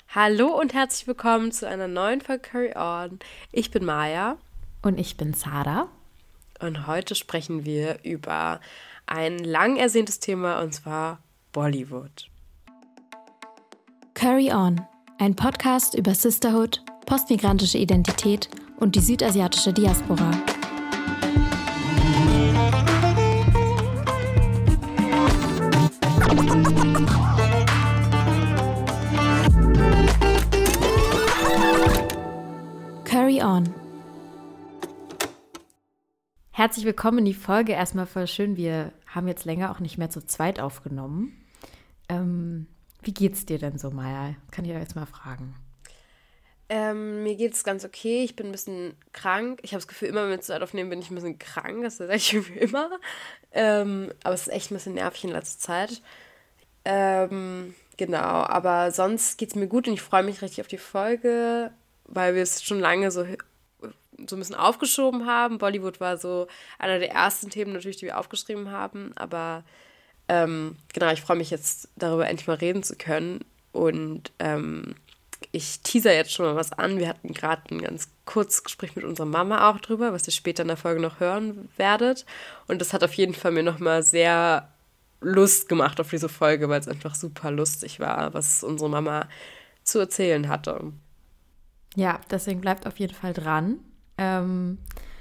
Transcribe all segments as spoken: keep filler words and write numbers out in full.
Hallo und herzlich willkommen zu einer neuen Folge Carry On. Ich bin Maya. Und ich bin Zara. Und heute sprechen wir über ein lang ersehntes Thema, und zwar Bollywood. Carry On, ein Podcast über Sisterhood, postmigrantische Identität und die südasiatische Diaspora. Carry On. Herzlich willkommen in die Folge. Erstmal voll schön, wir haben jetzt länger auch nicht mehr zu zweit aufgenommen. Ähm, wie geht's dir denn so, Maya? Kann ich ja jetzt mal fragen. Ähm, mir geht's ganz okay. Ich bin ein bisschen krank. Ich habe das Gefühl, immer wenn wir zu zweit aufnehmen, bin ich ein bisschen krank. Das ist echt irgendwie immer. Ähm, aber es ist echt ein bisschen nervig in letzter Zeit. Ähm, genau, aber sonst geht's mir gut und ich freue mich richtig auf die Folge, weil wir es schon lange so, so ein bisschen aufgeschoben haben. Bollywood war so einer der ersten Themen natürlich, die wir aufgeschrieben haben. Aber ähm, genau, ich freue mich jetzt darüber endlich mal reden zu können. Und ähm, ich teaser jetzt schon mal was an. Wir hatten gerade ein ganz kurzes Gespräch mit unserer Mama auch drüber, was ihr später in der Folge noch hören werdet. Und das hat auf jeden Fall mir nochmal sehr Lust gemacht auf diese Folge, weil es einfach super lustig war, was unsere Mama zu erzählen hatte. Ja, deswegen bleibt auf jeden Fall dran. Ähm,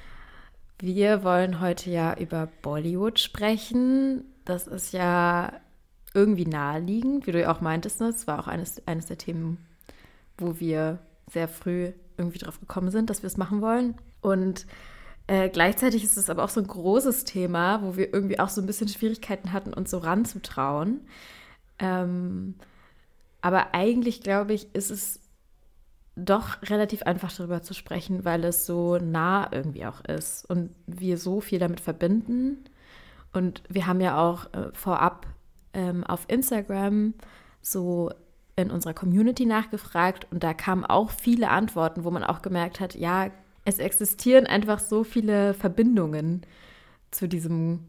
wir wollen heute ja über Bollywood sprechen. Das ist ja irgendwie naheliegend, wie du ja auch meintest. Ne? Das war auch eines, eines der Themen, wo wir sehr früh irgendwie drauf gekommen sind, dass wir es machen wollen. Und äh, gleichzeitig ist es aber auch so ein großes Thema, wo wir irgendwie auch so ein bisschen Schwierigkeiten hatten, uns so ranzutrauen. Ähm, aber eigentlich, glaube ich, ist es doch relativ einfach darüber zu sprechen, weil es so nah irgendwie auch ist und wir so viel damit verbinden. Und wir haben ja auch äh, vorab ähm, auf Instagram so in unserer Community nachgefragt und da kamen auch viele Antworten, wo man auch gemerkt hat, ja, es existieren einfach so viele Verbindungen zu diesem,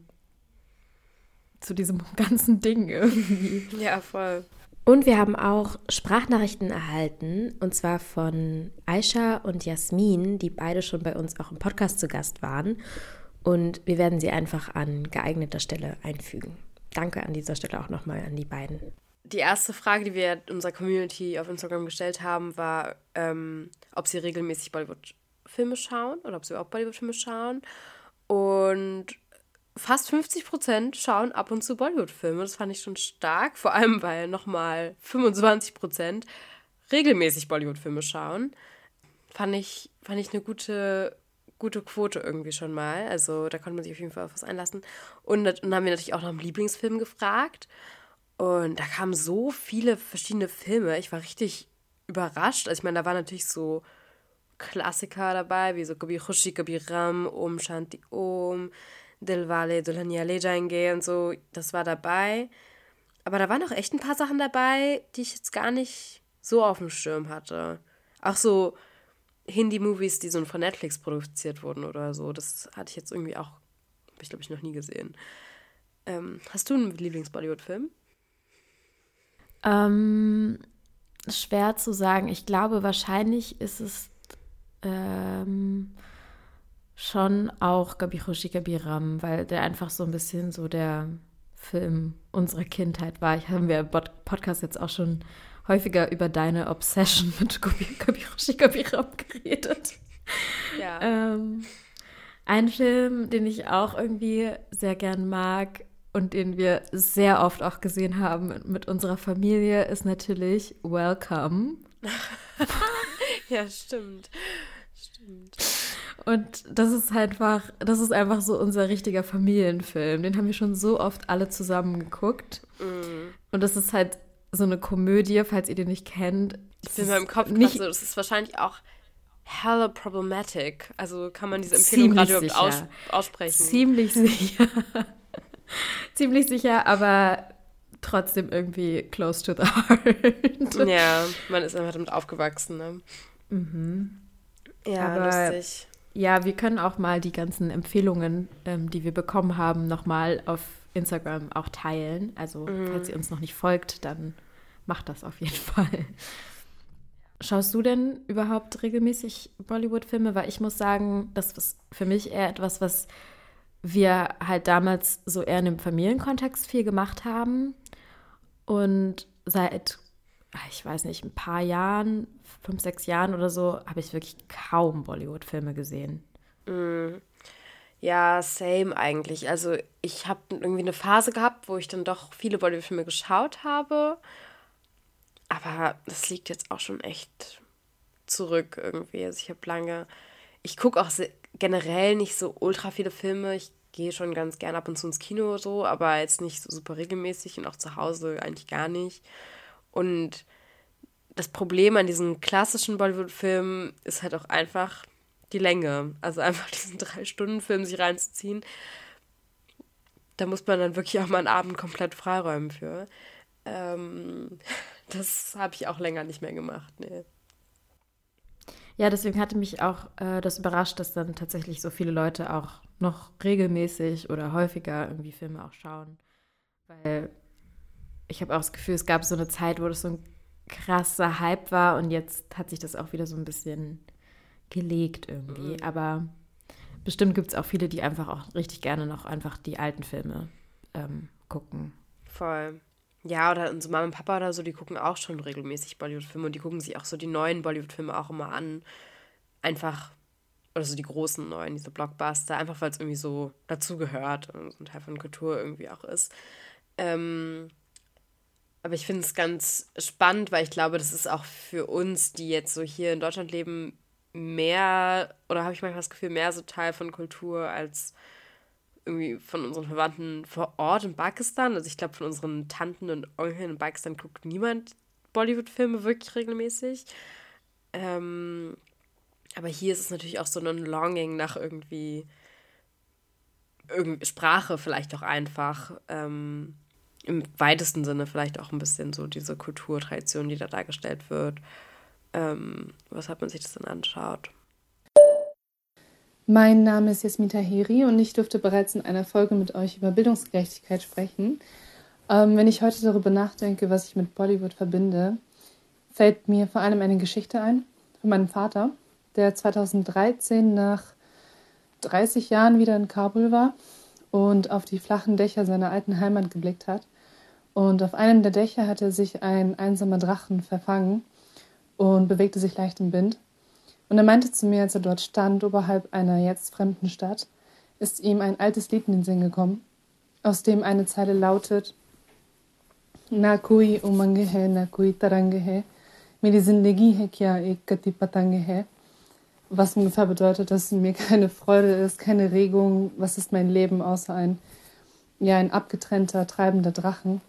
zu diesem ganzen Ding irgendwie. Ja, voll. Und wir haben auch Sprachnachrichten erhalten, und zwar von Aisha und Jasmin, die beide schon bei uns auch im Podcast zu Gast waren. Und wir werden sie einfach an geeigneter Stelle einfügen. Danke an dieser Stelle auch nochmal an die beiden. Die erste Frage, die wir unserer Community auf Instagram gestellt haben, war, ähm, ob sie regelmäßig Bollywood-Filme schauen oder ob sie überhaupt Bollywood-Filme schauen. Und fast fünfzig Prozent schauen ab und zu Bollywood-Filme. Das fand ich schon stark, vor allem weil nochmal fünfundzwanzig Prozent regelmäßig Bollywood-Filme schauen. Fand ich, fand ich eine gute, gute Quote irgendwie schon mal. Also da konnte man sich auf jeden Fall auf was einlassen. Und dann haben wir natürlich auch nach dem Lieblingsfilm gefragt. Und da kamen so viele verschiedene Filme. Ich war richtig überrascht. Also ich meine, da waren natürlich so Klassiker dabei, wie so Kabhi Khushi Kabhi Gham, Om Shanti Om, Dilwale Dulhania Le Jayenge und so. Das war dabei. Aber da waren auch echt ein paar Sachen dabei, die ich jetzt gar nicht so auf dem Schirm hatte. Auch so Hindi-Movies, die so von Netflix produziert wurden oder so. Das hatte ich jetzt irgendwie auch, habe ich glaube ich noch nie gesehen. Ähm, hast du einen Lieblings-Bollywood-Film? Ähm, schwer zu sagen. Ich glaube, wahrscheinlich ist es ähm, schon auch Kabhi Khushi Kabhi Gham, weil der einfach so ein bisschen so der Film unserer Kindheit war. Ich habe mir im Podcast jetzt auch schon häufiger über deine Obsession mit Kabhi Khushi Kabhi Gham geredet. Ja. Ähm, ein Film, den ich auch irgendwie sehr gern mag und den wir sehr oft auch gesehen haben mit unserer Familie, ist natürlich Welcome. Ja, stimmt. Stimmt. Und das ist einfach, das ist einfach so unser richtiger Familienfilm. Den haben wir schon so oft alle zusammen geguckt. Mm. Und das ist halt so eine Komödie, falls ihr den nicht kennt. Ich bin in meinem Kopf nicht so, das ist wahrscheinlich auch hella problematic. Also kann man diese Empfehlung gerade überhaupt aus, aussprechen? Ziemlich sicher. Ziemlich sicher, aber trotzdem irgendwie close to the heart. Ja, man ist einfach damit aufgewachsen, ne? Mhm. Ja, aber lustig. Ja, wir können auch mal die ganzen Empfehlungen, ähm, die wir bekommen haben, nochmal auf Instagram auch teilen. Also, Mhm. falls ihr uns noch nicht folgt, dann macht das auf jeden Fall. Schaust du denn überhaupt regelmäßig Bollywood-Filme? Weil ich muss sagen, das ist für mich eher etwas, was wir halt damals so eher in einem Familienkontext viel gemacht haben. Und seit, ich weiß nicht, ein paar Jahren, fünf, sechs Jahren oder so, habe ich wirklich kaum Bollywood-Filme gesehen. Mm. Ja, same eigentlich. Also ich habe irgendwie eine Phase gehabt, wo ich dann doch viele Bollywood-Filme geschaut habe. Aber das liegt jetzt auch schon echt zurück irgendwie. Also ich habe lange, ich gucke auch se- generell nicht so ultra viele Filme. Ich gehe schon ganz gern ab und zu ins Kino so, aber jetzt nicht so super regelmäßig und auch zu Hause eigentlich gar nicht. Und das Problem an diesen klassischen Bollywood-Filmen ist halt auch einfach die Länge. Also einfach diesen Drei-Stunden-Film sich reinzuziehen. Da muss man dann wirklich auch mal einen Abend komplett freiräumen für. Ähm, das habe ich auch länger nicht mehr gemacht, nee. Ja, deswegen hatte mich auch äh, das überrascht, dass dann tatsächlich so viele Leute auch noch regelmäßig oder häufiger irgendwie Filme auch schauen. Weil ich habe auch das Gefühl, es gab so eine Zeit, wo das so ein krasser Hype war und jetzt hat sich das auch wieder so ein bisschen gelegt irgendwie. Mhm. Aber bestimmt gibt es auch viele, die einfach auch richtig gerne noch einfach die alten Filme ähm, gucken. Voll. Ja, oder unsere Mama und Papa oder so, die gucken auch schon regelmäßig Bollywood-Filme und die gucken sich auch so die neuen Bollywood-Filme auch immer an. Einfach, oder so die großen neuen, diese Blockbuster, einfach weil es irgendwie so dazugehört und so ein Teil von Kultur irgendwie auch ist. Ähm, aber ich finde es ganz spannend, weil ich glaube, das ist auch für uns, die jetzt so hier in Deutschland leben, mehr, oder habe ich manchmal das Gefühl, mehr so Teil von Kultur als irgendwie von unseren Verwandten vor Ort in Pakistan. Also ich glaube, von unseren Tanten und Onkeln in Pakistan guckt niemand Bollywood-Filme wirklich regelmäßig. Ähm, aber hier ist es natürlich auch so ein Longing nach irgendwie, irgendwie Sprache vielleicht auch einfach. Ähm, im weitesten Sinne vielleicht auch ein bisschen so diese Kulturtradition, die da dargestellt wird. Ähm, weshalb man sich das dann anschaut. Mein Name ist Jasmin Tahiri und ich durfte bereits in einer Folge mit euch über Bildungsgerechtigkeit sprechen. Ähm, wenn ich heute darüber nachdenke, was ich mit Bollywood verbinde, fällt mir vor allem eine Geschichte ein von meinem Vater, der zweitausenddreizehn nach dreißig Jahren wieder in Kabul war und auf die flachen Dächer seiner alten Heimat geblickt hat. Und auf einem der Dächer hatte sich ein einsamer Drachen verfangen und bewegte sich leicht im Wind. Und er meinte zu mir, als er dort stand, oberhalb einer jetzt fremden Stadt, ist ihm ein altes Lied in den Sinn gekommen, aus dem eine Zeile lautet: Na koi umang hai, na koi tarang hai, meri zindagi hai kya ek kati patang hai. Was ungefähr bedeutet, dass mir keine Freude ist, keine Regung, was ist mein Leben außer ein, ja, ein abgetrennter, treibender Drachen.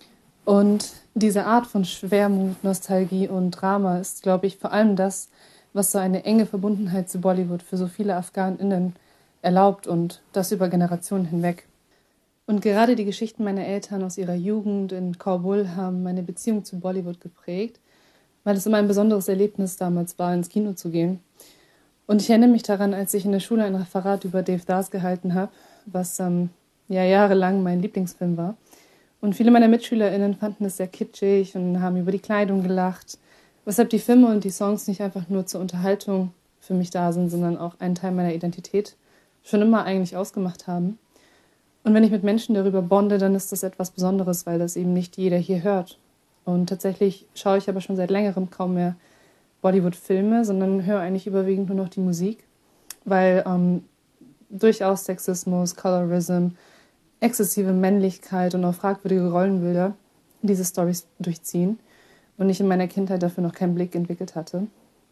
Und diese Art von Schwermut, Nostalgie und Drama ist, glaube ich, vor allem das, was so eine enge Verbundenheit zu Bollywood für so viele AfghanInnen erlaubt und das über Generationen hinweg. Und gerade die Geschichten meiner Eltern aus ihrer Jugend in Kabul haben meine Beziehung zu Bollywood geprägt, weil es immer ein besonderes Erlebnis damals war, ins Kino zu gehen. Und ich erinnere mich daran, als ich in der Schule ein Referat über Devdas gehalten habe, was ähm, ja jahrelang mein Lieblingsfilm war. Und viele meiner MitschülerInnen fanden es sehr kitschig und haben über die Kleidung gelacht, weshalb die Filme und die Songs nicht einfach nur zur Unterhaltung für mich da sind, sondern auch einen Teil meiner Identität schon immer eigentlich ausgemacht haben. Und wenn ich mit Menschen darüber bonde, dann ist das etwas Besonderes, weil das eben nicht jeder hier hört. Und tatsächlich schaue ich aber schon seit längerem kaum mehr Bollywood-Filme, sondern höre eigentlich überwiegend nur noch die Musik, weil ähm, durchaus Sexismus, Colorism, exzessive Männlichkeit und auch fragwürdige Rollenbilder diese Storys durchziehen und ich in meiner Kindheit dafür noch keinen Blick entwickelt hatte.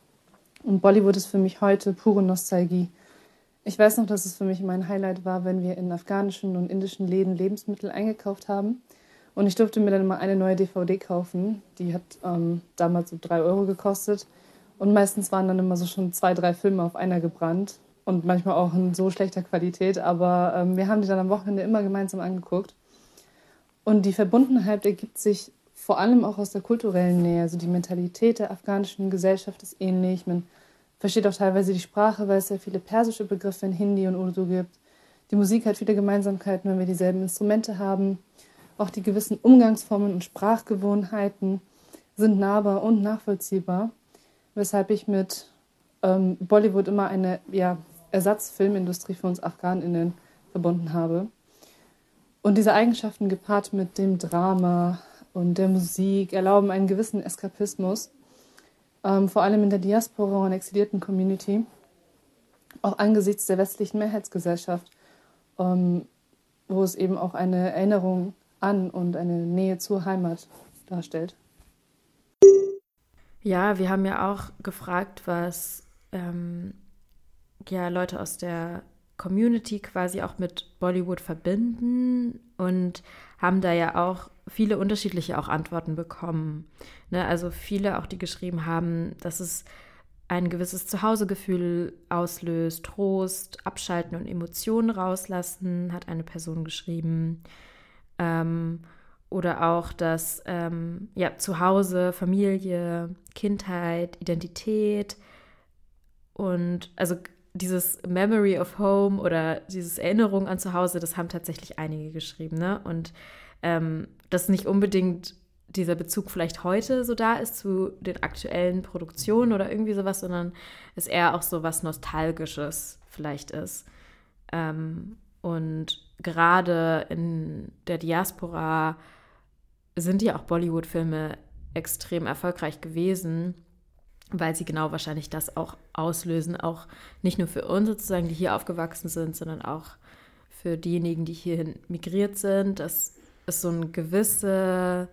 Und Bollywood ist für mich heute pure Nostalgie. Ich weiß noch, dass es für mich mein Highlight war, wenn wir in afghanischen und indischen Läden Lebensmittel eingekauft haben. Und ich durfte mir dann immer eine neue D V D kaufen. Die hat ähm, damals so drei Euro gekostet. Und meistens waren dann immer so schon zwei, drei Filme auf einer gebrannt. Und manchmal auch in so schlechter Qualität. Aber ähm, wir haben die dann am Wochenende immer gemeinsam angeguckt. Und die Verbundenheit ergibt sich vor allem auch aus der kulturellen Nähe. Also die Mentalität der afghanischen Gesellschaft ist ähnlich. Man versteht auch teilweise die Sprache, weil es sehr viele persische Begriffe in Hindi und Urdu gibt. Die Musik hat viele Gemeinsamkeiten, weil wir dieselben Instrumente haben. Auch die gewissen Umgangsformen und Sprachgewohnheiten sind nahbar und nachvollziehbar. weshalb ich mit ähm, Bollywood immer eine ja, Ersatzfilmindustrie für uns AfghanInnen verbunden habe. Und diese Eigenschaften gepaart mit dem Drama und der Musik erlauben einen gewissen Eskapismus, ähm, vor allem in der Diaspora und exilierten Community, auch angesichts der westlichen Mehrheitsgesellschaft, ähm, wo es eben auch eine Erinnerung an und eine Nähe zur Heimat darstellt. Ja, wir haben ja auch gefragt, was ähm, ja, Leute aus der Community quasi auch mit Bollywood verbinden und haben da ja auch viele unterschiedliche auch Antworten bekommen. Ne? Also viele auch, die geschrieben haben, dass es ein gewisses Zuhausegefühl auslöst, Trost, Abschalten und Emotionen rauslassen, hat eine Person geschrieben. Ähm, oder auch, dass ähm, ja, Zuhause, Familie, Kindheit, Identität und also dieses Memory of Home oder dieses Erinnerung an Zuhause, das haben tatsächlich einige geschrieben. Ne? Und ähm, dass nicht unbedingt dieser Bezug vielleicht heute so da ist zu den aktuellen Produktionen oder irgendwie sowas, sondern es eher auch so was Nostalgisches vielleicht ist. Ähm, und gerade in der Diaspora sind ja auch Bollywood-Filme extrem erfolgreich gewesen, weil sie genau wahrscheinlich das auch auslösen, auch nicht nur für uns sozusagen, die hier aufgewachsen sind, sondern auch für diejenigen, die hierhin migriert sind, dass es so ein gewisse,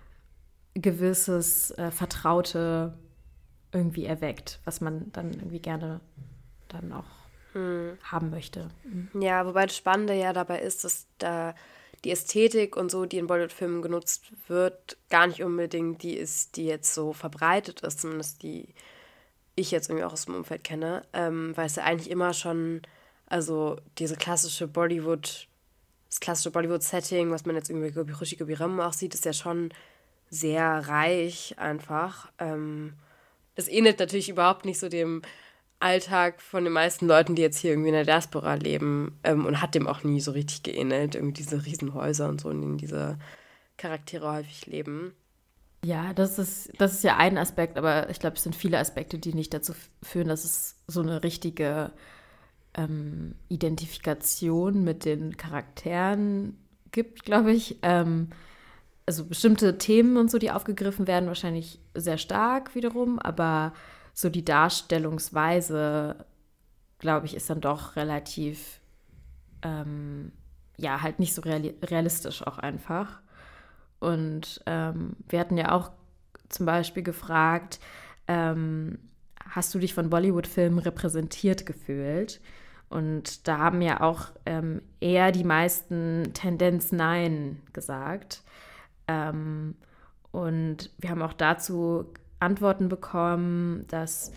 gewisses äh, Vertraute irgendwie erweckt, was man dann irgendwie gerne dann auch hm. haben möchte. Mhm. Ja, wobei das Spannende ja dabei ist, dass da die Ästhetik und so, die in Bollywood-Filmen genutzt wird, gar nicht unbedingt die ist, die jetzt so verbreitet ist, zumindest die ich jetzt irgendwie auch aus dem Umfeld kenne, ähm, weil es ja eigentlich immer schon, also diese klassische Bollywood, das klassische Bollywood-Setting, was man jetzt irgendwie bei Khushi Kabhie Ram auch sieht, ist ja schon sehr reich einfach. Ähm, das ähnelt natürlich überhaupt nicht so dem Alltag von den meisten Leuten, die jetzt hier irgendwie in der Diaspora leben, ähm, und hat dem auch nie so richtig geähnelt, irgendwie diese Riesenhäuser und so, in denen diese Charaktere häufig leben. Ja, das ist, das ist ja ein Aspekt, aber ich glaube, es sind viele Aspekte, die nicht dazu führen, dass es so eine richtige ähm, Identifikation mit den Charakteren gibt, glaube ich. Ähm, also bestimmte Themen und so, die aufgegriffen werden, wahrscheinlich sehr stark wiederum, aber so die Darstellungsweise, glaube ich, ist dann doch relativ, ähm, ja, halt nicht so reali- realistisch auch einfach. Und ähm, wir hatten ja auch zum Beispiel gefragt, ähm, hast du dich von Bollywood-Filmen repräsentiert gefühlt? Und da haben ja auch ähm, eher die meisten Tendenz Nein gesagt. Ähm, und wir haben auch dazu Antworten bekommen, dass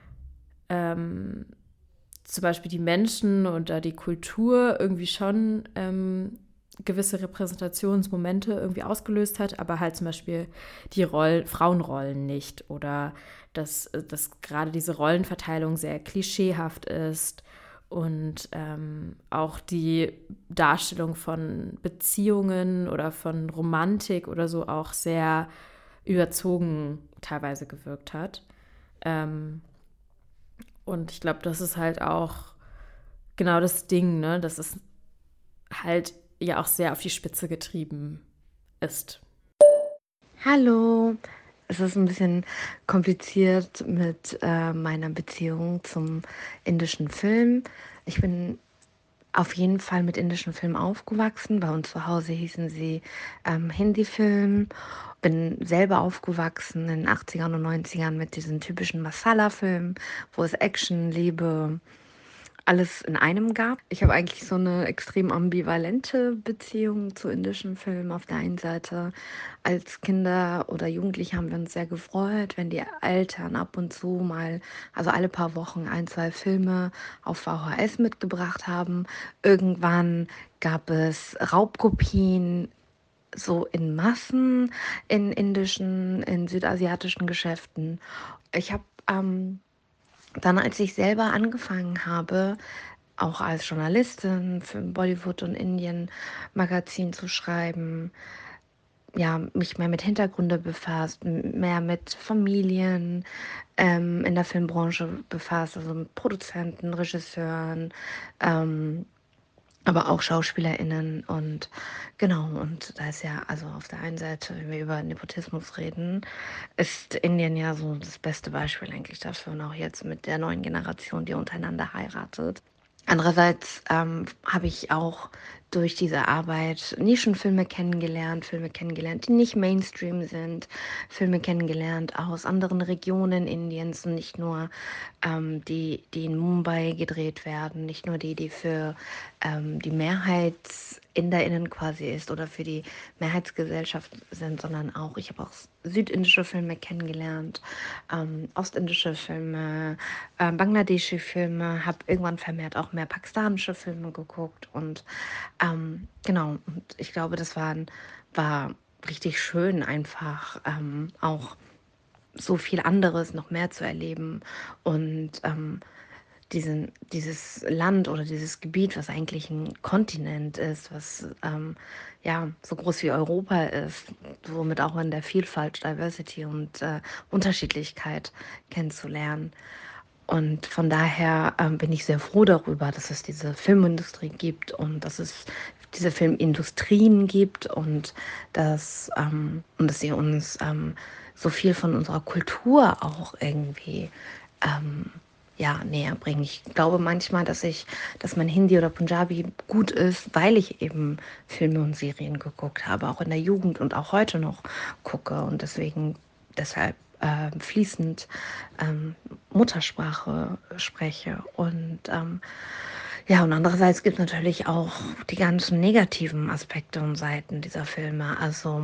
ähm, zum Beispiel die Menschen oder die Kultur irgendwie schon ähm, gewisse Repräsentationsmomente irgendwie ausgelöst hat, aber halt zum Beispiel die Roll- Frauenrollen nicht oder dass, dass gerade diese Rollenverteilung sehr klischeehaft ist und ähm, auch die Darstellung von Beziehungen oder von Romantik oder so auch sehr überzogen teilweise gewirkt hat. Ähm, und ich glaube, das ist halt auch genau das Ding, ne, dass es halt ja auch sehr auf die Spitze getrieben ist. Hallo, es ist ein bisschen kompliziert mit äh, meiner Beziehung zum indischen Film. Ich bin auf jeden Fall mit indischen Filmen aufgewachsen. Bei uns zu Hause hießen sie ähm, Hindi-Film. Bin selber aufgewachsen in den achtzigern und neunzigern mit diesen typischen Masala-Filmen, wo es Action, Liebe, alles in einem gab. Ich habe eigentlich so eine extrem ambivalente Beziehung zu indischen Filmen. Auf der einen Seite als Kinder oder Jugendliche haben wir uns sehr gefreut, wenn die Eltern ab und zu mal, also alle paar Wochen ein, zwei Filme auf V H S mitgebracht haben. Irgendwann gab es Raubkopien so in Massen in indischen, in südasiatischen Geschäften. Ich habe ähm, dann, als ich selber angefangen habe, auch als Journalistin für Bollywood und Indien Magazin zu schreiben, ja, mich mehr mit Hintergründe befasst, mehr mit Familien ähm, in der Filmbranche befasst, also mit Produzenten, Regisseuren, ähm, aber auch SchauspielerInnen und genau, und da ist ja, also auf der einen Seite, wenn wir über Nepotismus reden, ist Indien ja so das beste Beispiel eigentlich dafür und auch jetzt mit der neuen Generation, die untereinander heiratet. Andererseits ähm, habe ich auch durch diese Arbeit Nischenfilme kennengelernt, Filme kennengelernt, die nicht Mainstream sind, Filme kennengelernt aus anderen Regionen Indiens und nicht nur ähm, die, die in Mumbai gedreht werden, nicht nur die, die für ähm, die MehrheitsinderInnen quasi ist oder für die Mehrheitsgesellschaft sind, sondern auch, ich habe auch südindische Filme kennengelernt, ähm, ostindische Filme, äh, bangladesische Filme, habe irgendwann vermehrt auch mehr pakistanische Filme geguckt und ähm, genau, und ich glaube, das war, war richtig schön, einfach ähm, auch so viel anderes noch mehr zu erleben und ähm, diesen, dieses Land oder dieses Gebiet, was eigentlich ein Kontinent ist, was ähm, ja so groß wie Europa ist, somit auch in der Vielfalt, Diversity und äh, Unterschiedlichkeit kennenzulernen. Und von daher ähm, bin ich sehr froh darüber, dass es diese Filmindustrie gibt und dass es diese Filmindustrien gibt und dass, ähm, und dass sie uns ähm, so viel von unserer Kultur auch irgendwie ähm, ja, näher bringen. Ich glaube manchmal, dass ich, dass mein Hindi oder Punjabi gut ist, weil ich eben Filme und Serien geguckt habe, auch in der Jugend und auch heute noch gucke und deswegen deshalb äh, fließend ähm, Muttersprache spreche. Und ähm, ja, und andererseits gibt es natürlich auch die ganzen negativen Aspekte und Seiten dieser Filme. Also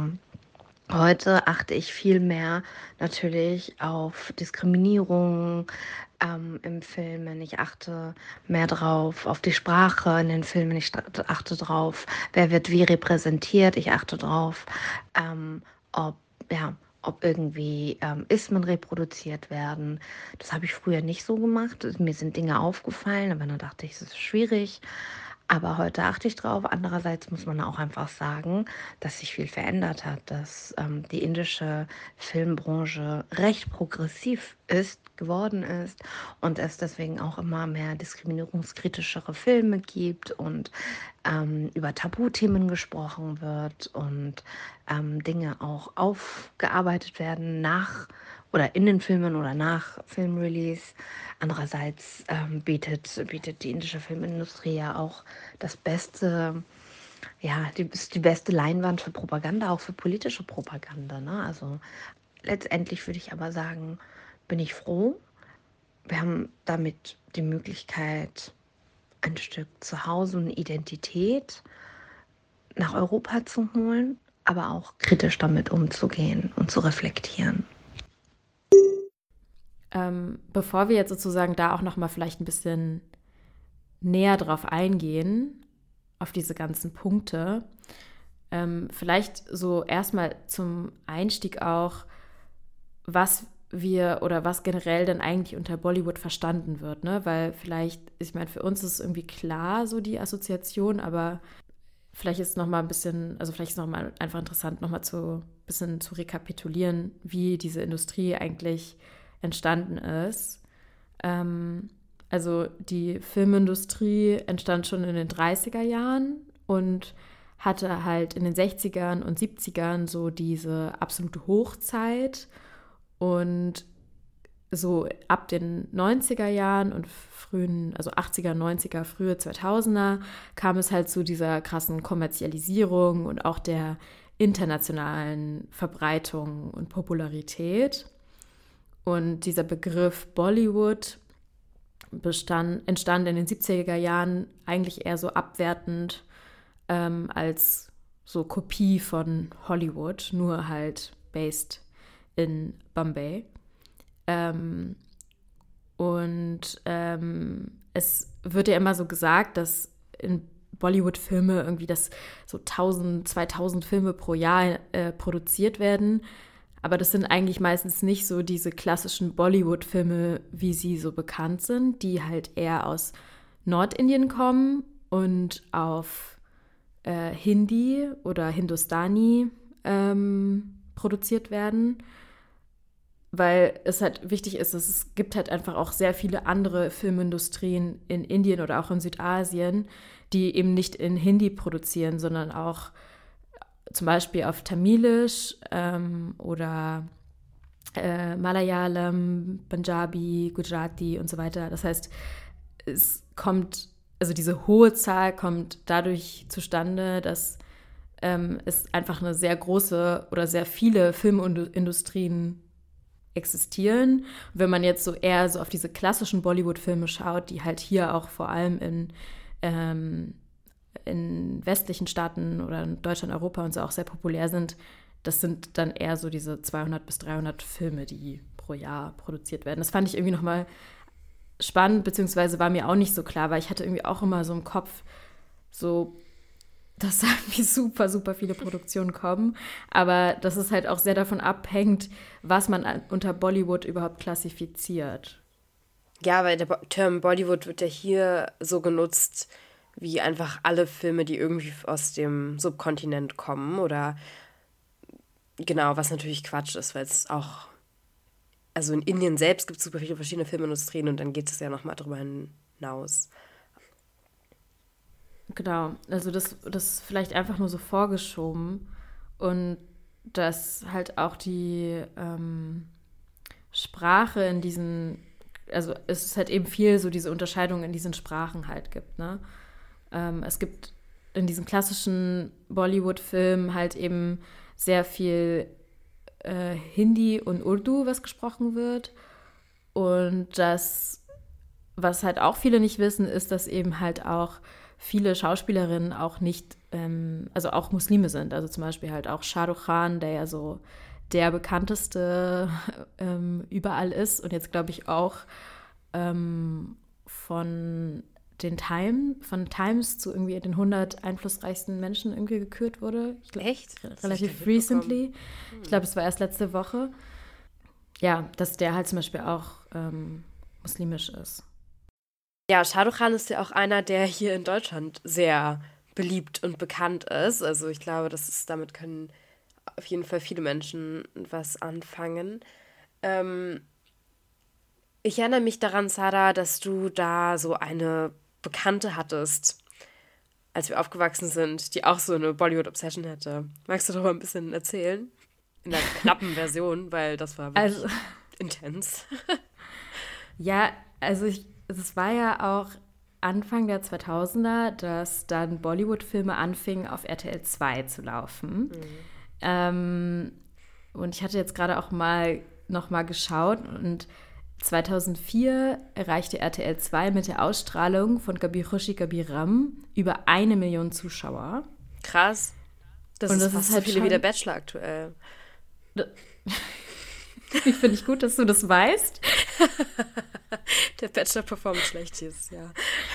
heute achte ich viel mehr natürlich auf Diskriminierung ähm, im Filmen. Ich achte mehr drauf, auf die Sprache in den Filmen. Ich achte drauf, wer wird wie repräsentiert. Ich achte drauf, ähm, ob, ja, ob irgendwie ähm, Ismen reproduziert werden. Das habe ich früher nicht so gemacht. Mir sind Dinge aufgefallen, aber dann dachte ich, es ist schwierig. Aber heute achte ich drauf. Andererseits muss man auch einfach sagen, dass sich viel verändert hat, dass ähm, die indische Filmbranche recht progressiv ist, geworden ist und es deswegen auch immer mehr diskriminierungskritischere Filme gibt und ähm, über Tabuthemen gesprochen wird und ähm, Dinge auch aufgearbeitet werden nach oder in den Filmen oder nach Filmrelease. Andererseits ähm, bietet, bietet die indische Filmindustrie ja auch das beste, ja, die, ist die beste Leinwand für Propaganda, auch für politische Propaganda. Ne? Also letztendlich würde ich aber sagen, bin ich froh. Wir haben damit die Möglichkeit, ein Stück Zuhause und Identität nach Europa zu holen, aber auch kritisch damit umzugehen und zu reflektieren. Ähm, bevor wir jetzt sozusagen da auch nochmal vielleicht ein bisschen näher drauf eingehen, auf diese ganzen Punkte, ähm, vielleicht so erstmal zum Einstieg auch, was wir oder was generell denn eigentlich unter Bollywood verstanden wird, ne? Weil vielleicht, ich meine, für uns ist es irgendwie klar, so die Assoziation, aber vielleicht ist es nochmal ein bisschen, also vielleicht ist es nochmal einfach interessant, nochmal zu bisschen zu rekapitulieren, wie diese Industrie eigentlich entstanden ist. Ähm, also die Filmindustrie entstand schon in den dreißiger Jahren und hatte halt in den sechzigern und siebzigern so diese absolute Hochzeit. Und so ab den neunziger Jahren und frühen, also achtziger, neunziger, frühe zweitausender kam es halt zu dieser krassen Kommerzialisierung und auch der internationalen Verbreitung und Popularität. Und dieser Begriff Bollywood bestand, entstand in den siebziger Jahren eigentlich eher so abwertend ähm, als so Kopie von Hollywood, nur halt based in Bombay. Ähm, und ähm, es wird ja immer so gesagt, dass in Bollywood-Filme irgendwie das so tausend, zweitausend Filme pro Jahr äh, produziert werden. Aber das sind eigentlich meistens nicht so diese klassischen Bollywood-Filme, wie sie so bekannt sind, die halt eher aus Nordindien kommen und auf äh, Hindi oder Hindustani ähm, produziert werden, weil es halt wichtig ist, dass es gibt halt einfach auch sehr viele andere Filmindustrien in Indien oder auch in Südasien, die eben nicht in Hindi produzieren, sondern auch zum Beispiel auf Tamilisch ähm, oder äh, Malayalam, Punjabi, Gujarati und so weiter. Das heißt, es kommt, also diese hohe Zahl kommt dadurch zustande, dass ähm, es einfach eine sehr große oder sehr viele Filmindustrien existieren. Und wenn man jetzt so eher so auf diese klassischen Bollywood-Filme schaut, die halt hier auch vor allem in, ähm, in westlichen Staaten oder in Deutschland, Europa und so auch sehr populär sind, das sind dann eher so diese zweihundert bis dreihundert Filme, die pro Jahr produziert werden. Das fand ich irgendwie nochmal spannend, beziehungsweise war mir auch nicht so klar, weil ich hatte irgendwie auch immer so im Kopf so, dass da irgendwie super, super viele Produktionen kommen, aber dass es halt auch sehr davon abhängt, was man unter Bollywood überhaupt klassifiziert. Ja, weil der Term Bollywood wird ja hier so genutzt, wie einfach alle Filme, die irgendwie aus dem Subkontinent kommen oder genau, was natürlich Quatsch ist, weil es auch, also in Indien selbst gibt es super viele verschiedene Filmindustrien und dann geht es ja nochmal drüber hinaus. Genau, also das, das vielleicht einfach nur so vorgeschoben und dass halt auch die ähm, Sprache in diesen, also es ist halt eben viel so diese Unterscheidung in diesen Sprachen halt gibt, ne? Ähm, es gibt in diesen klassischen Bollywood-Filmen halt eben sehr viel äh, Hindi und Urdu, was gesprochen wird. Und das, was halt auch viele nicht wissen, ist, dass eben halt auch viele Schauspielerinnen auch nicht, ähm, also auch Muslime sind. Also zum Beispiel halt auch Shah Rukh Khan, der ja so der bekannteste ähm, überall ist und jetzt glaube ich auch ähm, von den Time, von Times zu irgendwie den hundert einflussreichsten Menschen irgendwie gekürt wurde. Ich glaub, Echt? Relativ recently. Hm. Ich glaube, es war erst letzte Woche. Ja, dass der halt zum Beispiel auch ähm, muslimisch ist. Ja, Shah Rukh Khan ist ja auch einer, der hier in Deutschland sehr beliebt und bekannt ist. Also ich glaube, das ist, damit können auf jeden Fall viele Menschen was anfangen. Ähm, ich erinnere mich daran, Sarah, dass du da so eine Bekannte hattest, als wir aufgewachsen sind, die auch so eine Bollywood-Obsession hatte. Magst du darüber ein bisschen erzählen? In einer knappen Version, weil das war wirklich also, intens. Ja, also ich, es war ja auch Anfang der zweitausender, dass dann Bollywood-Filme anfingen, auf R T L zwei zu laufen. Mhm. Ähm, und ich hatte jetzt gerade auch mal noch mal geschaut und zweitausendvier erreichte R T L zwei mit der Ausstrahlung von Kabhi Khushi Kabhie Gham über eine Million Zuschauer. Krass. Das und ist das fast ist halt so viele schon, wie der Bachelor aktuell. Ich finde ich gut, dass du das weißt. Der Bachelor performt schlecht dieses Jahr.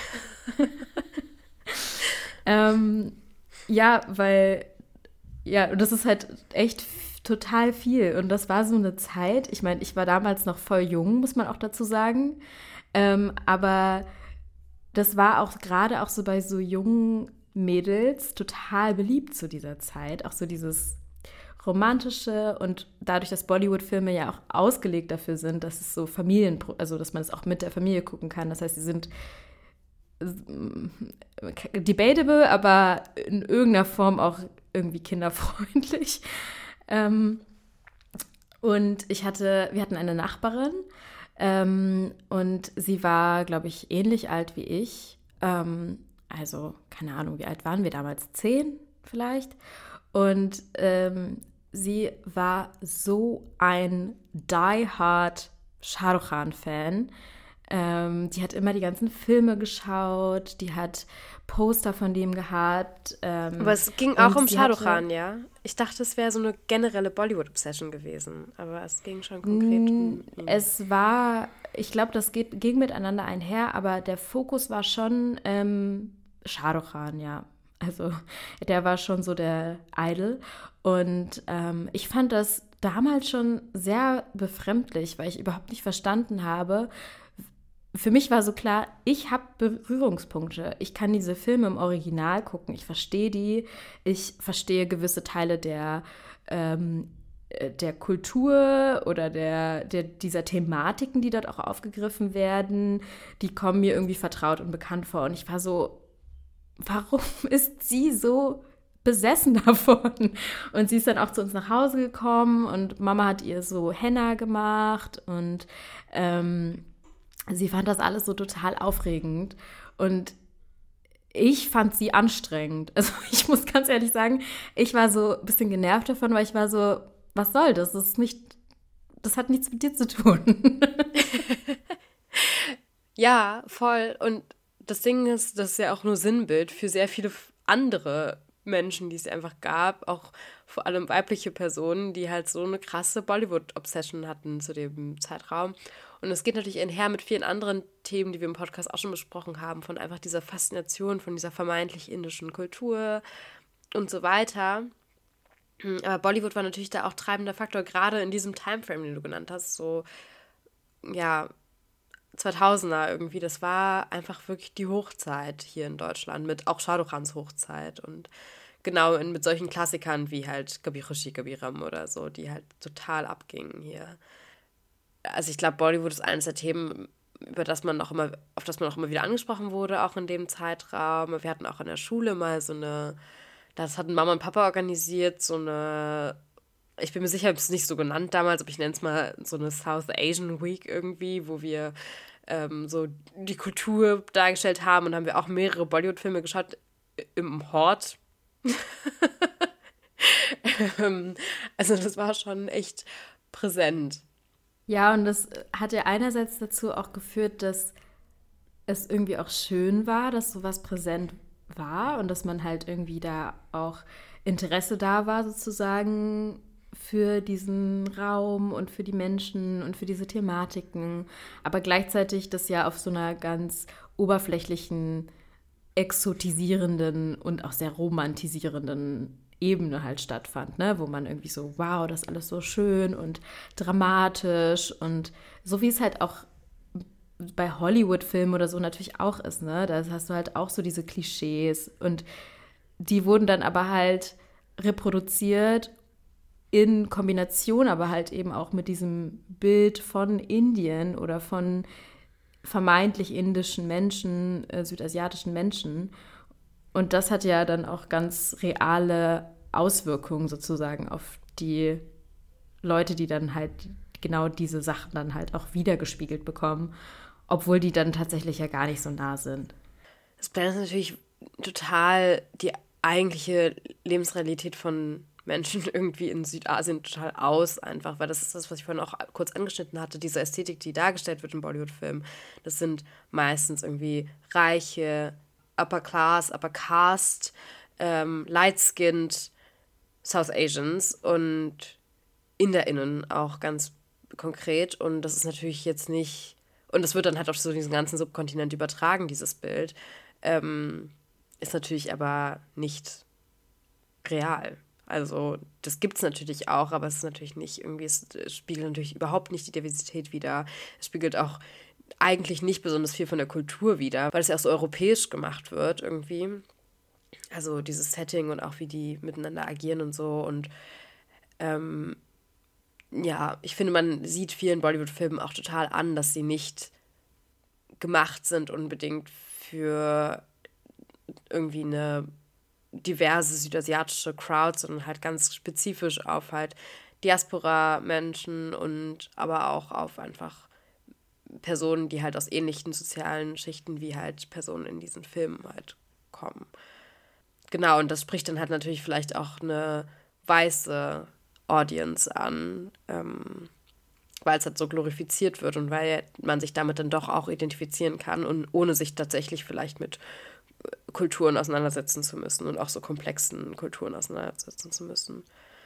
ähm, ja, weil, ja, das ist halt echt total viel. Und das war so eine Zeit, ich meine, ich war damals noch voll jung, muss man auch dazu sagen. Ähm, aber das war auch gerade auch so bei so jungen Mädels total beliebt zu dieser Zeit. Auch so dieses Romantische und dadurch, dass Bollywood-Filme ja auch ausgelegt dafür sind, dass es so Familien, also dass man es auch mit der Familie gucken kann. Das heißt, sie sind debatable, aber in irgendeiner Form auch irgendwie kinderfreundlich. Ähm, und ich hatte, wir hatten eine Nachbarin ähm, und sie war, glaube ich, ähnlich alt wie ich. Ähm, also, keine Ahnung, wie alt waren wir damals? Zehn vielleicht? Und ähm, sie war so ein die-hard Shah Rukh Khan-Fan. Ähm, die hat immer die ganzen Filme geschaut, die hat Poster von dem gehabt. Ähm, aber es ging auch um Shah Rukh Khan, ja? Ich dachte, es wäre so eine generelle Bollywood-Obsession gewesen, aber es ging schon konkret um ihn. Es war, ich glaube, das geht, ging miteinander einher, aber der Fokus war schon ähm, Shah Rukh Khan, ja. Also der war schon so der Idol. Und ähm, ich fand das damals schon sehr befremdlich, weil ich überhaupt nicht verstanden habe, für mich war so klar, ich habe Berührungspunkte. Ich kann diese Filme im Original gucken. Ich verstehe die. Ich verstehe gewisse Teile der, ähm, der Kultur oder der, der, dieser Thematiken, die dort auch aufgegriffen werden. Die kommen mir irgendwie vertraut und bekannt vor. Und ich war so, warum ist sie so besessen davon? Und sie ist dann auch zu uns nach Hause gekommen und Mama hat ihr so Henna gemacht und ähm, sie fand das alles so total aufregend und ich fand sie anstrengend. Also ich muss ganz ehrlich sagen, ich war so ein bisschen genervt davon, weil ich war so, was soll das? Das ist nicht, das hat nichts mit dir zu tun. Ja, voll. Und das Ding ist, das ist ja auch nur Sinnbild für sehr viele andere Menschen, die es einfach gab, auch vor allem weibliche Personen, die halt so eine krasse Bollywood-Obsession hatten zu dem Zeitraum. Und es geht natürlich einher mit vielen anderen Themen, die wir im Podcast auch schon besprochen haben, von einfach dieser Faszination, von dieser vermeintlich indischen Kultur und so weiter. Aber Bollywood war natürlich da auch treibender Faktor, gerade in diesem Timeframe, den du genannt hast, so, ja, zweitausender irgendwie, das war einfach wirklich die Hochzeit hier in Deutschland, mit auch Shah Rukh Khans Hochzeit und genau in, mit solchen Klassikern wie halt Kabhi Khushi Kabhi Gham oder so, die halt total abgingen hier. Also ich glaube, Bollywood ist eines der Themen, über das man auch immer, auf das man auch immer wieder angesprochen wurde, auch in dem Zeitraum. Wir hatten auch in der Schule mal so eine, das hatten Mama und Papa organisiert, so eine, ich bin mir sicher, ich habe es nicht so genannt damals, aber ich nenne es mal so eine South Asian Week irgendwie, wo wir ähm, so die Kultur dargestellt haben und haben wir auch mehrere Bollywood-Filme geschaut im Hort. ähm, also das war schon echt präsent. Ja, und das hat ja einerseits dazu auch geführt, dass es irgendwie auch schön war, dass sowas präsent war und dass man halt irgendwie da auch Interesse da war sozusagen für diesen Raum und für die Menschen und für diese Thematiken, aber gleichzeitig das ja auf so einer ganz oberflächlichen, exotisierenden und auch sehr romantisierenden Ebene halt stattfand, ne? Wo man irgendwie so, wow, das ist alles so schön und dramatisch und so wie es halt auch bei Hollywood-Filmen oder so natürlich auch ist, ne? Da hast du halt auch so diese Klischees und die wurden dann aber halt reproduziert in Kombination aber halt eben auch mit diesem Bild von Indien oder von vermeintlich indischen Menschen, äh, südasiatischen Menschen. Und das hat ja dann auch ganz reale Auswirkungen sozusagen auf die Leute, die dann halt genau diese Sachen dann halt auch wiedergespiegelt bekommen, obwohl die dann tatsächlich ja gar nicht so nah sind. Das blendet natürlich total die eigentliche Lebensrealität von Menschen irgendwie in Südasien total aus, einfach, weil das ist das, was ich vorhin auch kurz angeschnitten hatte, diese Ästhetik, die dargestellt wird in Bollywood-Filmen. Das sind meistens irgendwie reiche, Upper Class, Upper Caste, ähm, Light-Skinned South Asians und InderInnen auch ganz konkret. Und das ist natürlich jetzt nicht, und das wird dann halt auf so diesen ganzen Subkontinent übertragen, dieses Bild, ähm, ist natürlich aber nicht real. Also das gibt es natürlich auch, aber es ist natürlich nicht irgendwie, es spiegelt natürlich überhaupt nicht die Diversität wider. Es spiegelt auch eigentlich nicht besonders viel von der Kultur wider, weil es ja auch so europäisch gemacht wird irgendwie. Also dieses Setting und auch wie die miteinander agieren und so. Und ähm, ja, ich finde, man sieht vielen Bollywood-Filmen auch total an, dass sie nicht gemacht sind unbedingt für irgendwie eine diverse südasiatische Crowd, sondern halt ganz spezifisch auf halt Diaspora-Menschen und aber auch auf einfach Personen, die halt aus ähnlichen sozialen Schichten wie halt Personen in diesen Filmen halt kommen. Genau, und das spricht dann halt natürlich vielleicht auch eine weiße Audience an, ähm, weil es halt so glorifiziert wird und weil man sich damit dann doch auch identifizieren kann und ohne sich tatsächlich vielleicht mit Kulturen auseinandersetzen zu müssen und auch so komplexen Kulturen auseinandersetzen zu müssen.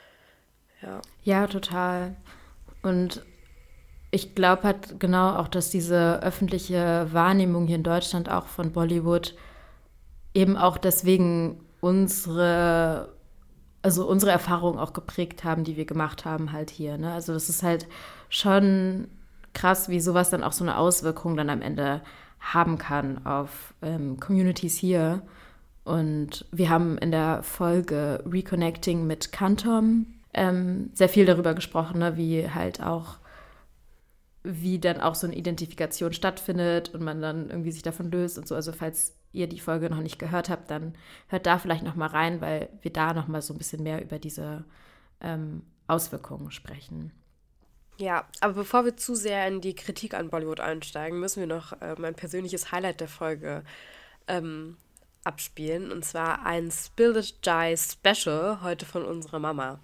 Ja, ja, total. Und ich glaube halt genau auch, dass diese öffentliche Wahrnehmung hier in Deutschland auch von Bollywood eben auch deswegen unsere, also unsere Erfahrungen auch geprägt haben, die wir gemacht haben halt hier. Ne? Also das ist halt schon krass, wie sowas dann auch so eine Auswirkung dann am Ende haben kann auf ähm, Communities hier. Und wir haben in der Folge Reconnecting mit Kantom ähm, sehr viel darüber gesprochen, ne, wie halt auch, wie dann auch so eine Identifikation stattfindet und man dann irgendwie sich davon löst und so. Also falls ihr die Folge noch nicht gehört habt, dann hört da vielleicht noch mal rein, weil wir da noch mal so ein bisschen mehr über diese ähm, Auswirkungen sprechen. Ja, aber bevor wir zu sehr in die Kritik an Bollywood einsteigen, müssen wir noch äh, mein persönliches Highlight der Folge ähm, abspielen. Und zwar ein Spill the Jai Special heute von unserer Mama.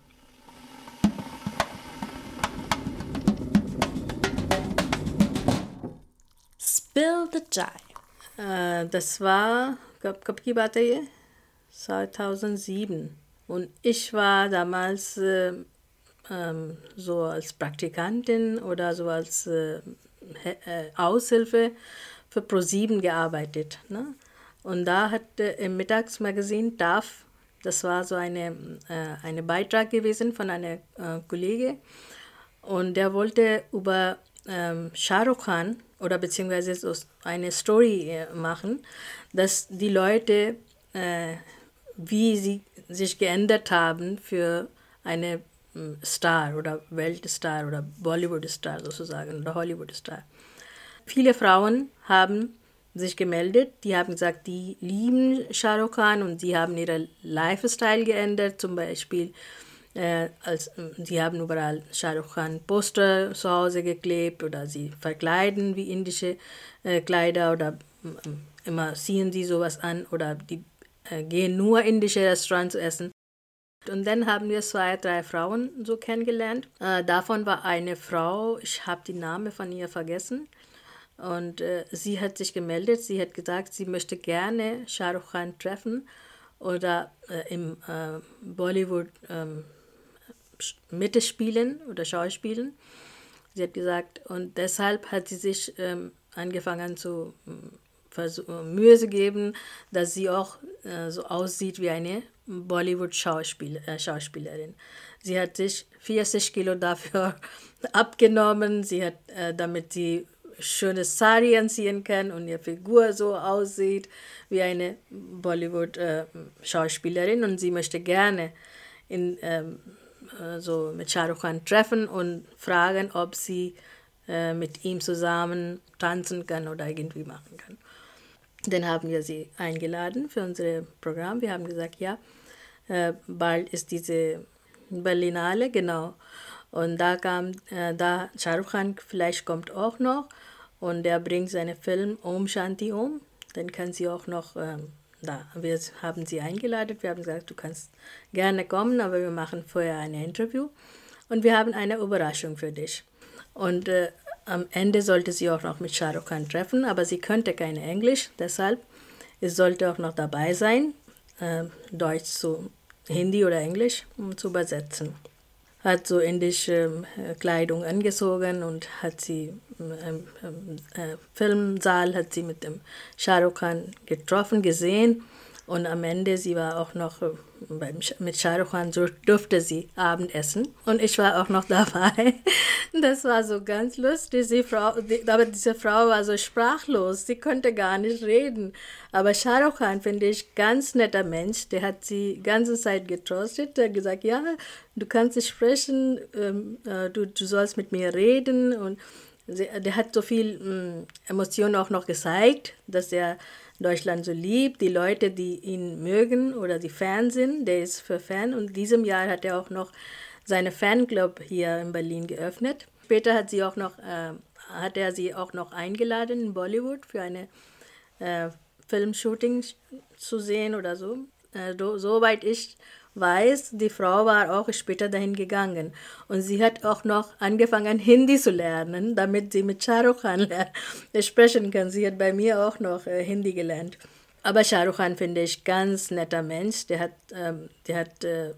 Spill the Jai. Äh, das war, kab, kab ki baat hai ye? zweitausendsieben. Und ich war damals äh, ähm, so als Praktikantin oder so als äh, äh, Aushilfe für ProSieben gearbeitet. Ne? Und da hat äh, im Mittagsmagazin D A F, das war so eine, äh, eine Beitrag gewesen von einer äh, Kollege, und der wollte über ähm, Shah Rukh Khan oder beziehungsweise so eine Story äh, machen, dass die Leute, äh, wie sie sich geändert haben für eine ähm, Star oder Weltstar oder Bollywood-Star sozusagen oder Hollywood-Star. Viele Frauen haben sich gemeldet, die haben gesagt, die lieben Shah Rukh Khan und die haben ihren Lifestyle geändert, zum Beispiel äh, als, die haben überall Shah Rukh Khan Poster zu Hause geklebt oder sie verkleiden wie indische äh, Kleider oder äh, immer ziehen sie sowas an oder die äh, gehen nur indische Restaurants essen. Und dann haben wir zwei, drei Frauen so kennengelernt. Äh, davon war eine Frau, ich habe den Namen von ihr vergessen. Und äh, sie hat sich gemeldet, sie hat gesagt, sie möchte gerne Shah Rukh Khan treffen oder äh, im äh, Bollywood ähm, mitspielen oder schauspielen. Sie hat gesagt, und deshalb hat sie sich ähm, angefangen zu äh, Mühe zu geben, dass sie auch äh, so aussieht wie eine Bollywood-Schauspielerin. Äh, Schauspielerin. Sie hat sich vierzig Kilo dafür abgenommen, sie hat, äh, damit sie schönes Sari anziehen kann und ihre Figur so aussieht wie eine Bollywood-Schauspielerin, äh, und sie möchte gerne in, ähm, äh, so mit Shah Rukh Khan treffen und fragen, ob sie äh, mit ihm zusammen tanzen kann oder irgendwie machen kann. Dann haben wir sie eingeladen für unser Programm. Wir haben gesagt, ja, äh, bald ist diese Berlinale, genau. Und da kam, äh, da Shah Rukh Khan vielleicht kommt auch noch und er bringt seinen Film Om Shanti Om. Dann kann sie auch noch, ähm, da, wir haben sie eingeladen, wir haben gesagt, du kannst gerne kommen, aber wir machen vorher ein Interview und wir haben eine Überraschung für dich. Und äh, am Ende sollte sie auch noch mit Shah Rukh Khan treffen, aber sie könnte kein Englisch, deshalb es sollte auch noch dabei sein, äh, Deutsch zu Hindi oder Englisch, um zu übersetzen. Hat so indische äh, Kleidung angezogen und hat sie im äh, äh, Filmsaal hat sie mit dem Shah Rukh Khan getroffen, gesehen, und am Ende, sie war auch noch äh, beim, mit Shah Rukh Khan, so durfte sie Abendessen und ich war auch noch dabei. Das war so ganz lustig, die Frau, die, aber diese Frau war so sprachlos, sie konnte gar nicht reden, aber Shah Rukh Khan finde ich ganz netter Mensch, der hat sie die ganze Zeit getröstet, der hat gesagt, ja, du kannst nicht sprechen, ähm, äh, du, du sollst mit mir reden, und sie, der hat so viel ähm, Emotionen auch noch gezeigt, dass er Deutschland so liebt, die Leute, die ihn mögen oder die Fans sind, der ist für Fan, und in diesem Jahr hat er auch noch seine Fanclub hier in Berlin geöffnet. Später hat, sie auch noch, äh, hat er sie auch noch eingeladen in Bollywood für eine äh, Filmshooting zu sehen oder so. Äh, do, soweit ich weiß, die Frau war auch später dahin gegangen. Und sie hat auch noch angefangen, Hindi zu lernen, damit sie mit Shah Rukh Khan sprechen kann. Sie hat bei mir auch noch äh, Hindi gelernt. Aber Shah Rukh Khan finde ich ganz netter Mensch. Der hat, ähm, der hat äh, äh,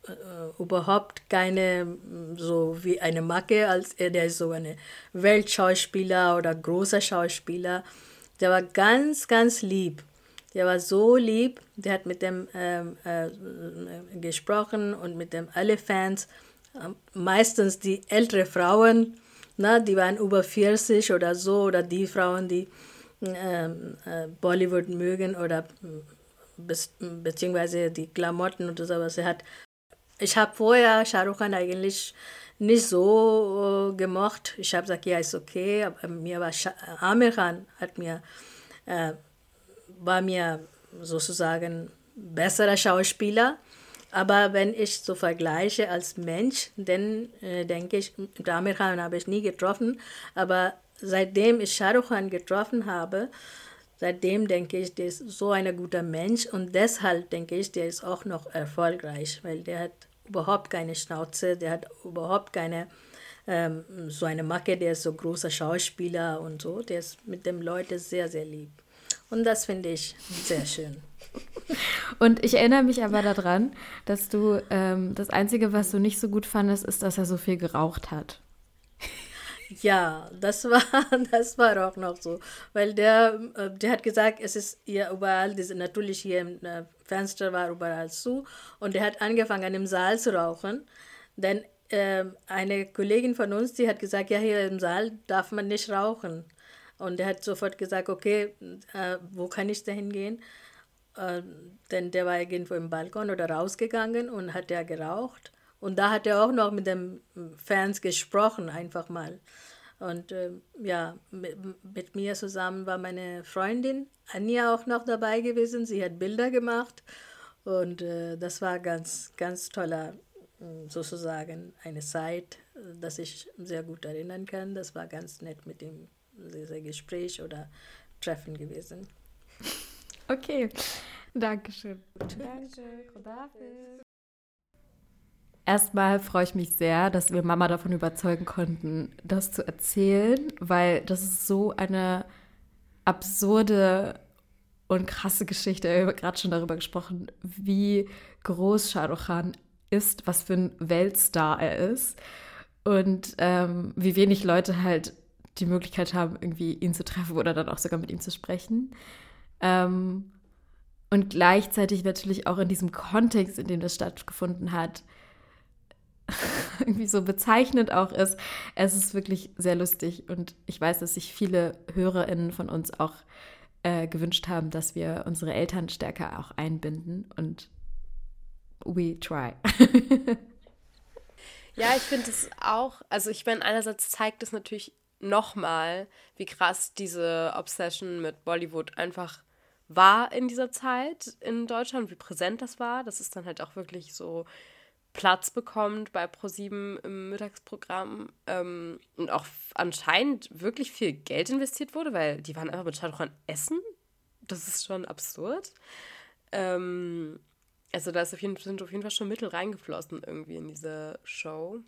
überhaupt keine, so wie eine Macke, als er, der ist so ein Weltschauspieler oder großer Schauspieler. Der war ganz, ganz lieb. Der war so lieb, der hat mit dem ähm, äh, gesprochen und mit dem alle Fans, äh, meistens die ältere Frauen, na, die waren über vierzig oder so, oder die Frauen, die ähm, äh, Bollywood mögen oder Be- beziehungsweise die Klamotten oder sowas. Er hat, ich habe vorher Shah Rukh Khan eigentlich nicht so äh, gemocht. Ich habe gesagt, ja, ist okay, aber mir war Sha- Amir Khan hat mir, äh, war mir sozusagen besserer Schauspieler. Aber wenn ich so vergleiche als Mensch, dann äh, denke ich, Amir Khan habe ich nie getroffen, aber seitdem ich Shah Rukh Khan getroffen habe, seitdem denke ich, der ist so ein guter Mensch und deshalb denke ich, der ist auch noch erfolgreich, weil der hat überhaupt keine Schnauze, der hat überhaupt keine ähm, so eine Macke, der ist so großer Schauspieler und so, der ist mit den Leuten sehr, sehr lieb. Und das finde ich sehr schön. Und ich erinnere mich aber daran, dass du, ähm, das Einzige, was du nicht so gut fandest, ist, dass er so viel geraucht hat. Ja, das war, das war auch noch so, weil der, äh, der hat gesagt, es ist hier überall, diese, natürlich hier im äh, Fenster war überall zu und der hat angefangen im Saal zu rauchen, denn äh, eine Kollegin von uns, die hat gesagt, ja, hier im Saal darf man nicht rauchen und der hat sofort gesagt, okay, äh, wo kann ich da hingehen? Äh, denn der war irgendwo im Balkon oder rausgegangen und hat ja geraucht. Und da hat er auch noch mit den Fans gesprochen, einfach mal. Und äh, ja, mit, mit mir zusammen war meine Freundin Anja auch noch dabei gewesen. Sie hat Bilder gemacht und äh, das war ganz, ganz toller, sozusagen eine Zeit, dass ich sehr gut erinnern kann. Das war ganz nett mit dem sehr Gespräch oder Treffen gewesen. Okay, Dankeschön. Danke, Khudafiz. Erstmal freue ich mich sehr, dass wir Mama davon überzeugen konnten, das zu erzählen, weil das ist so eine absurde und krasse Geschichte. Wir haben gerade schon darüber gesprochen, wie groß Shah Rukh Khan ist, was für ein Weltstar er ist und ähm, wie wenig Leute halt die Möglichkeit haben, irgendwie ihn zu treffen oder dann auch sogar mit ihm zu sprechen. Ähm, und gleichzeitig natürlich auch in diesem Kontext, in dem das stattgefunden hat, irgendwie so bezeichnend auch ist. Es ist wirklich sehr lustig und ich weiß, dass sich viele HörerInnen von uns auch äh, gewünscht haben, dass wir unsere Eltern stärker auch einbinden und we try. Ja, ich finde es auch, also ich meine, einerseits zeigt es natürlich nochmal, wie krass diese Obsession mit Bollywood einfach war in dieser Zeit in Deutschland, wie präsent das war, dass es dann halt auch wirklich so Platz bekommt bei ProSieben im Mittagsprogramm ähm, und auch anscheinend wirklich viel Geld investiert wurde, weil die waren einfach mit Shah Rukh Khan essen. Das ist schon absurd. Ähm, also da ist auf jeden, sind auf jeden Fall schon Mittel reingeflossen irgendwie in diese Show.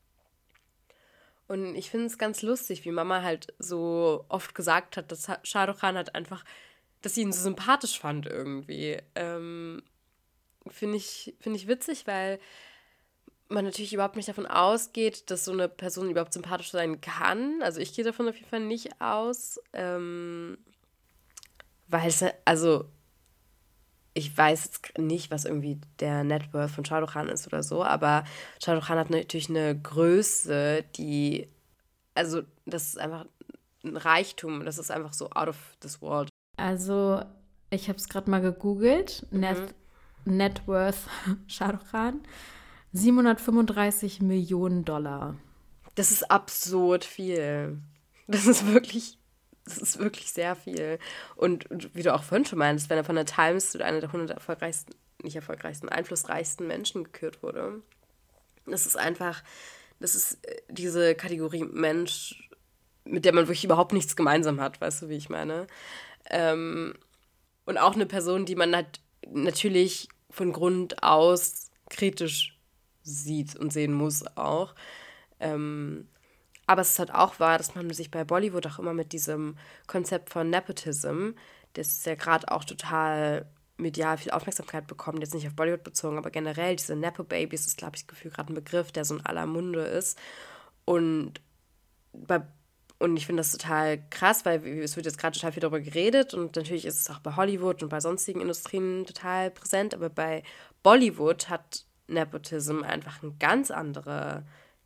Und ich finde es ganz lustig, wie Mama halt so oft gesagt hat, dass Shah Rukh Khan halt einfach, dass sie ihn so sympathisch fand irgendwie. Ähm, finde ich, find ich witzig, weil man natürlich überhaupt nicht davon ausgeht, dass so eine Person überhaupt sympathisch sein kann. Also ich gehe davon auf jeden Fall nicht aus. Ähm, weil es, also ich weiß jetzt nicht, was irgendwie der Net Worth von Shah Rukh Khan ist oder so, aber Shah Rukh Khan hat natürlich eine Größe, die, also das ist einfach ein Reichtum, das ist einfach so out of this world. Also ich habe es gerade mal gegoogelt, Mhm. Net, Net Worth Shah Rukh Khan, siebenhundertfünfunddreißig Millionen Dollar. Das ist absurd viel. Das ist wirklich, das ist wirklich sehr viel. Und wie du auch vorhin schon meinst, wenn er von der Times zu einer der hundert erfolgreichsten, nicht erfolgreichsten, einflussreichsten Menschen gekürt wurde. Das ist einfach, das ist diese Kategorie Mensch, mit der man wirklich überhaupt nichts gemeinsam hat, weißt du, wie ich meine? Ähm, und auch eine Person, die man halt natürlich von Grund aus kritisch sieht und sehen muss auch. Ähm, aber es ist halt auch wahr, dass man sich bei Bollywood auch immer mit diesem Konzept von Nepotism, das ja gerade auch total medial viel Aufmerksamkeit bekommt, jetzt nicht auf Bollywood bezogen, aber generell diese Nepo-Babys ist, glaube ich, das Gefühl gerade ein Begriff, der so in aller Munde ist. Und bei Und ich finde das total krass, weil es wird jetzt gerade total viel darüber geredet und natürlich ist es auch bei Hollywood und bei sonstigen Industrien total präsent, aber bei Bollywood hat Nepotism einfach eine ganz andere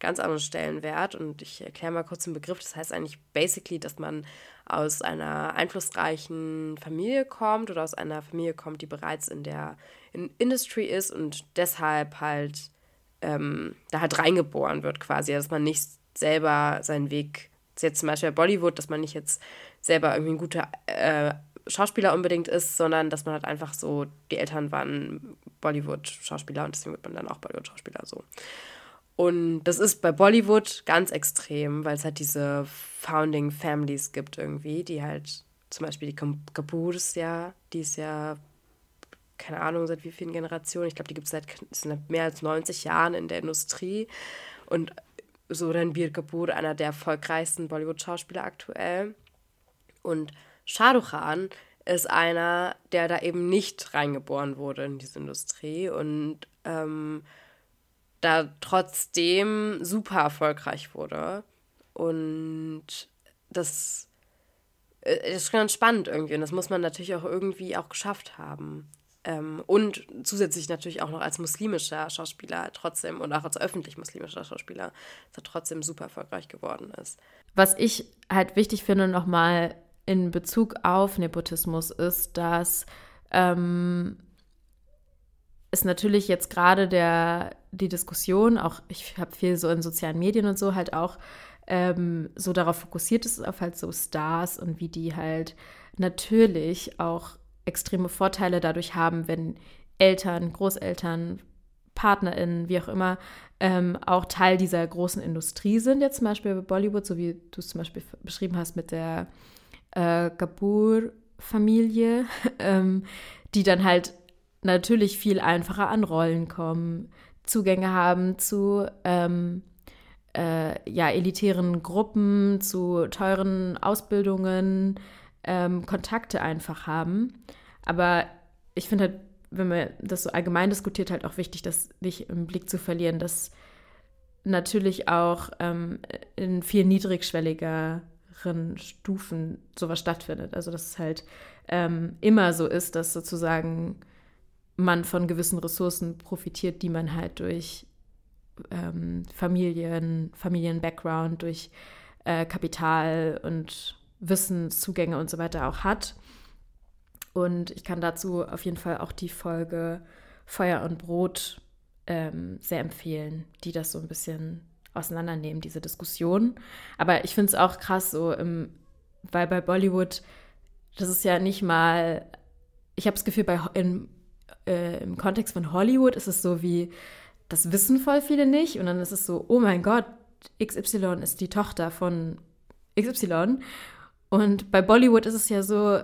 ganz anderen Stellenwert. Und ich erkläre mal kurz den Begriff. Das heißt eigentlich basically, dass man aus einer einflussreichen Familie kommt oder aus einer Familie kommt, die bereits in der in Industry ist und deshalb halt ähm, da halt reingeboren wird quasi. Dass man nicht selber seinen Weg, jetzt zum Beispiel bei Bollywood, dass man nicht jetzt selber irgendwie ein guter äh, Schauspieler unbedingt ist, sondern dass man halt einfach so, die Eltern waren Bollywood-Schauspieler und deswegen wird man dann auch Bollywood-Schauspieler so. Und das ist bei Bollywood ganz extrem, weil es halt diese Founding Families gibt irgendwie, die halt, zum Beispiel die Kapoors, ja, die ist ja, keine Ahnung, seit wie vielen Generationen, ich glaube, die gibt es seit, seit mehr als neunzig Jahren in der Industrie. Und so Ranbir Kapoor, einer der erfolgreichsten Bollywood-Schauspieler aktuell. Und Shah Rukh Khan ist einer, der da eben nicht reingeboren wurde in diese Industrie und ähm, da trotzdem super erfolgreich wurde. Und das, das ist ganz spannend irgendwie. Und das muss man natürlich auch irgendwie auch geschafft haben. Ähm, und zusätzlich natürlich auch noch als muslimischer Schauspieler trotzdem und auch als öffentlich muslimischer Schauspieler, dass er trotzdem super erfolgreich geworden ist. Was ich halt wichtig finde, nochmal in Bezug auf Nepotismus ist, dass ähm, ist natürlich jetzt gerade der die Diskussion, auch ich habe viel so in sozialen Medien und so halt auch ähm, so darauf fokussiert ist, auf halt so Stars und wie die halt natürlich auch extreme Vorteile dadurch haben, wenn Eltern, Großeltern, PartnerInnen, wie auch immer, ähm, auch Teil dieser großen Industrie sind, jetzt zum Beispiel bei Bollywood, so wie du es zum Beispiel beschrieben hast mit der äh, Kapoor-Familie, ähm, die dann halt natürlich viel einfacher an Rollen kommen, Zugänge haben zu ähm, äh, ja, elitären Gruppen, zu teuren Ausbildungen, ähm, Kontakte einfach haben. Aber ich finde halt, wenn man das so allgemein diskutiert, halt auch wichtig, das nicht im Blick zu verlieren, dass natürlich auch ähm, in viel niedrigschwelligeren Stufen sowas stattfindet. Also dass es halt ähm, immer so ist, dass sozusagen man von gewissen Ressourcen profitiert, die man halt durch ähm, Familien, Familien-Background, durch äh, Kapital und Wissenszugänge und so weiter auch hat. Und ich kann dazu auf jeden Fall auch die Folge Feuer und Brot ähm, sehr empfehlen, die das so ein bisschen auseinandernehmen, diese Diskussion. Aber ich finde es auch krass, so im, weil bei Bollywood, das ist ja nicht mal, ich habe das Gefühl, bei in, äh, im Kontext von Hollywood ist es so wie, das wissen voll viele nicht. Und dann ist es so, oh mein Gott, X Y ist die Tochter von X Y. Und bei Bollywood ist es ja so,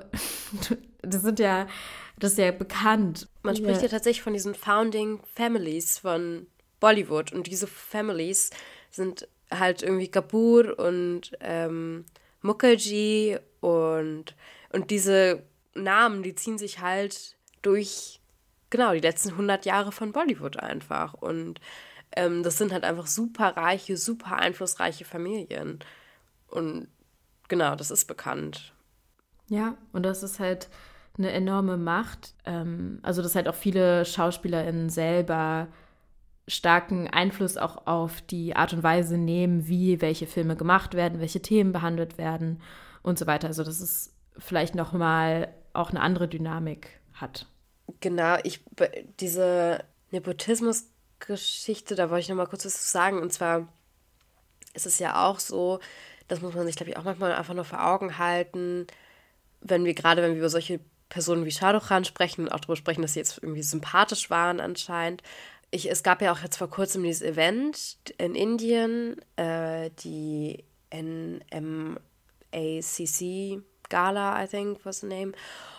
das sind ja, das ist ja bekannt. Man spricht ja. ja tatsächlich von diesen Founding Families von Bollywood. Und diese Families sind halt irgendwie Kapoor und ähm, Mukherjee und, und diese Namen, die ziehen sich halt durch, genau, die letzten hundert Jahre von Bollywood einfach. Und ähm, das sind halt einfach super reiche, super einflussreiche Familien. Und genau, das ist bekannt. Ja, und das ist halt eine enorme Macht. Ähm, also, dass halt auch viele SchauspielerInnen selber starken Einfluss auch auf die Art und Weise nehmen, wie welche Filme gemacht werden, welche Themen behandelt werden und so weiter. Also, dass es vielleicht nochmal auch eine andere Dynamik hat. Genau, ich diese Nepotismus-Geschichte, da wollte ich nochmal kurz was zu sagen. Und zwar ist es ja auch so, das muss man sich, glaube ich, auch manchmal einfach nur vor Augen halten, wenn wir gerade, wenn wir über solche Personen wie Shah Rukh Khan sprechen und auch darüber sprechen, dass sie jetzt irgendwie sympathisch waren anscheinend. Ich, es gab ja auch jetzt vor kurzem dieses Event in Indien, äh, die N M A C C Gala, I think was the name.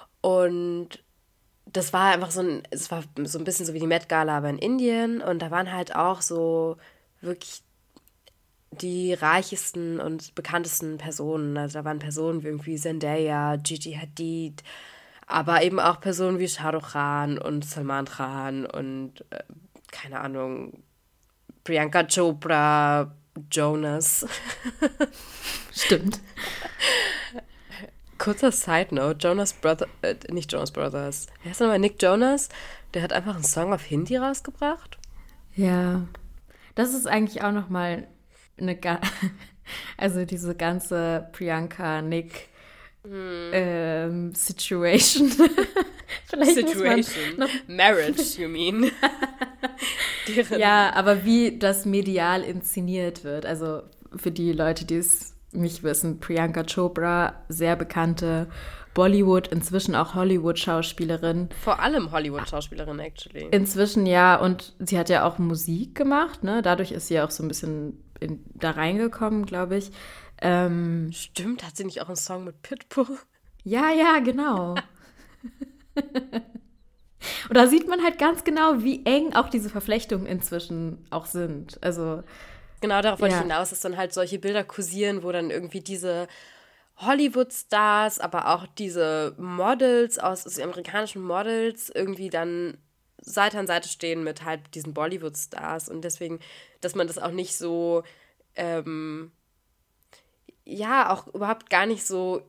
Und das war einfach so ein, es war so ein bisschen so wie die Met Gala, aber in Indien. Und da waren halt auch so wirklich die reichsten und bekanntesten Personen. Also da waren Personen wie irgendwie Zendaya, Gigi Hadid, aber eben auch Personen wie Shah Rukh Khan und Salman Khan und äh, keine Ahnung, Priyanka Chopra, Jonas. Stimmt. Kurzer Side-Note, Jonas Brother, äh, nicht Jonas Brothers, wie heißt nochmal, Nick Jonas, der hat einfach einen Song auf Hindi rausgebracht. Ja, das ist eigentlich auch nochmal eine ga- also diese ganze Priyanka Nick Hm. ähm, Situation. Vielleicht muss man Situation. noch Marriage, you mean? Deren- Ja, aber wie das medial inszeniert wird. Also für die Leute, die es nicht wissen, Priyanka Chopra, sehr bekannte Bollywood, inzwischen auch Hollywood-Schauspielerin. Vor allem Hollywood-Schauspielerin, actually. Inzwischen ja, und sie hat ja auch Musik gemacht, ne? Dadurch ist sie auch so ein bisschen in, da reingekommen, glaube ich. Ähm, Stimmt, hat sie nicht auch einen Song mit Pitbull? ja, ja, genau. Und da sieht man halt ganz genau, wie eng auch diese Verflechtungen inzwischen auch sind. Also Genau, darauf wollte Ja. ich hinaus, dass dann halt solche Bilder kursieren, wo dann irgendwie diese Hollywood-Stars, aber auch diese Models aus, also die amerikanischen Models irgendwie dann Seite an Seite stehen mit halt diesen Bollywood-Stars und deswegen, dass man das auch nicht so, ähm, ja, auch überhaupt gar nicht so